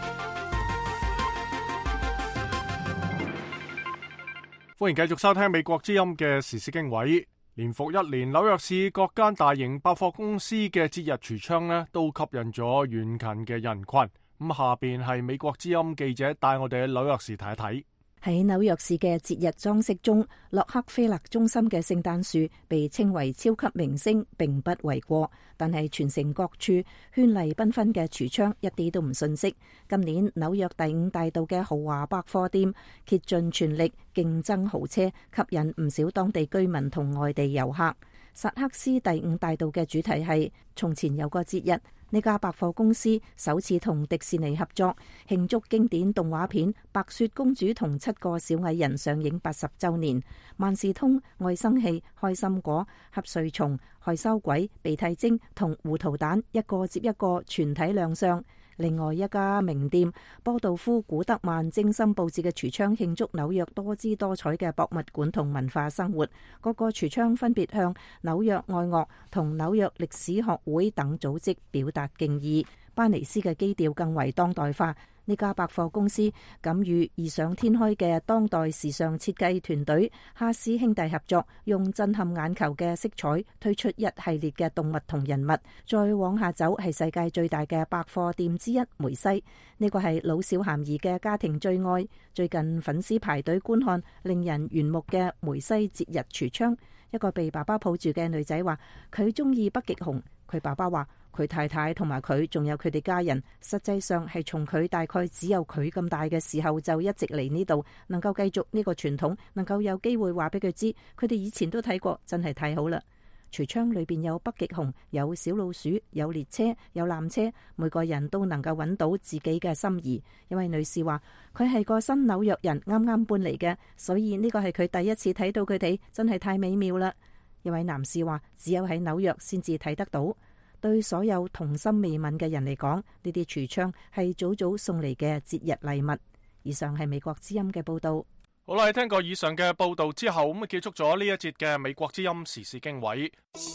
歡迎繼續收聽美國之音嘅時事經緯。連續一年，紐約市各間大型百貨公司嘅節日櫥窗呢都吸引咗遠近嘅人群。咁下邊係美國之音記者帶我哋去紐約市睇一睇。 喺紐約市嘅節日裝飾中，洛克菲勒中心嘅聖誕樹被稱為超級明星，並不為過。但係全城各處絢麗繽紛嘅櫥窗一啲都唔遜色。今年紐約第五大道嘅豪華百貨店竭盡全力競爭豪車，吸引唔少當地居民同外地遊客。薩克斯第五大道嘅主題係從前有個節日。呢家百貨公司首次同迪士尼合作，慶祝經典動畫片《白雪公主》同七個小矮人上映八十週年。萬事通、愛生氣、開心果、瞌睡蟲、害羞鬼、鼻涕精同糊塗蛋一個接一個全體亮相。另外一家名店波道夫古德曼精心佈置嘅櫥窗慶祝紐約多姿多彩嘅博物館同文化生活。各個櫥窗分別向紐約愛樂同紐約歷史學會等組織表達敬意。班尼斯嘅基調更為當代化。呢家百貨公司敢與異想天開嘅當代時尚設計團隊哈斯兄弟合作，用震撼眼球嘅色彩推出一系列嘅動物同人物。再往下走係世界最大嘅百貨店之一梅西，呢個係老少咸宜嘅家庭最愛。最近粉絲排隊觀看令人炫目嘅梅西節日櫥窗。一個被爸爸抱住嘅女仔話佢中意北極熊，佢爸爸話佢太太同埋佢仲有佢哋家人，實際上係從佢大概只有佢咁大嘅時候就一直嚟呢度，能夠繼續呢個傳統，能夠有機會話俾佢知佢哋以前都睇過，真係太好啦。櫥窗裏邊有北極熊，有小老鼠，有列車，有纜車，每個人都能夠揾到自己嘅心儀。一位女士話佢係個新紐約人，啱啱搬嚟嘅，所以呢個係佢第一次睇到佢哋，真係太美妙啦。一位男士話只有喺紐約先至睇得到。對所有童心未泯嘅人嚟講，呢啲櫥窗係早早送嚟嘅節日禮物。以上係美國之音嘅報道。 好啦，聽過以上嘅報道之後，咁結束咗呢一節嘅美國之音時事經緯。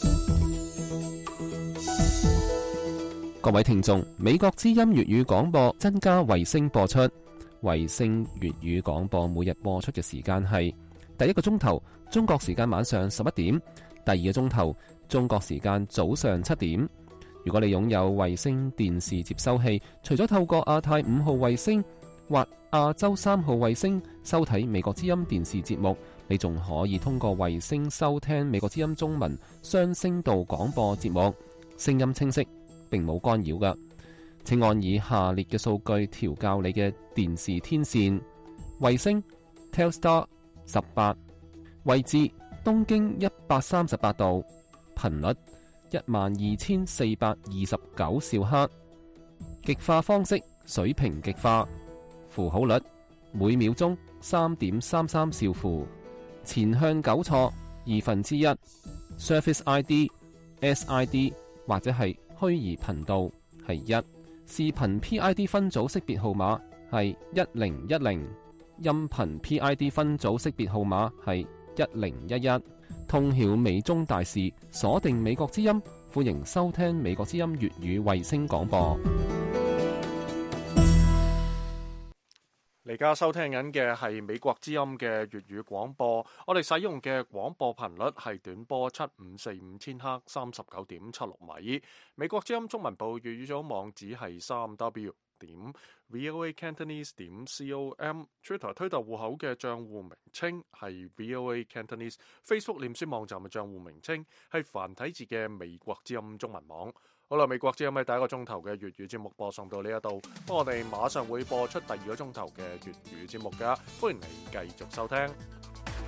各位聽眾，美國之音粵語廣播增加衛星播出，衛星粵語廣播每日播出嘅時間係第一個鐘頭中國時間晚上十一點，第二個鐘頭中國時間早上七點。如果你擁有衛星電視接收器，除咗透過亞太五號衛星或亞洲三號衛星收睇美國之音電視節目，你仲可以通過衛星收聽美國之音中文雙聲道廣播節目，聲音清晰，並冇干擾㗎。請按以下列嘅數據調校你嘅電視天線：衛星 Telstar 十八，位置東經一百三十八度，頻率一萬二千四百二十九兆赫，極化方式水平極化，符號率每秒鐘三點三三兆符，前向糾錯二分之一 ，Service I D S I D 或者係虛擬頻道係一，視頻 P I D 分組識別號碼係一零一零，音頻 P I D 分組識別號碼係一零一一。通曉美中大事，鎖定美國之音，歡迎收聽美國之音粵語衛星廣播。 而家收聽緊嘅係美國之音嘅粵語廣播，我哋使用嘅廣播頻率係短波七五四五千赫三十九點七六米。美國之音中文部粵語組網址係三 W 點 voa cantonese 點 com，Twitter 推特戶口嘅賬戶名稱係 voa cantonese，Facebook 臉書網站嘅賬戶名稱係繁體字嘅美國之音中文網。好啦，美國之音喺第一個鐘頭嘅粵語節目播送到呢一度，咁我哋馬上會播出第二個鐘頭嘅粵語節目噶，歡迎你繼續收聽。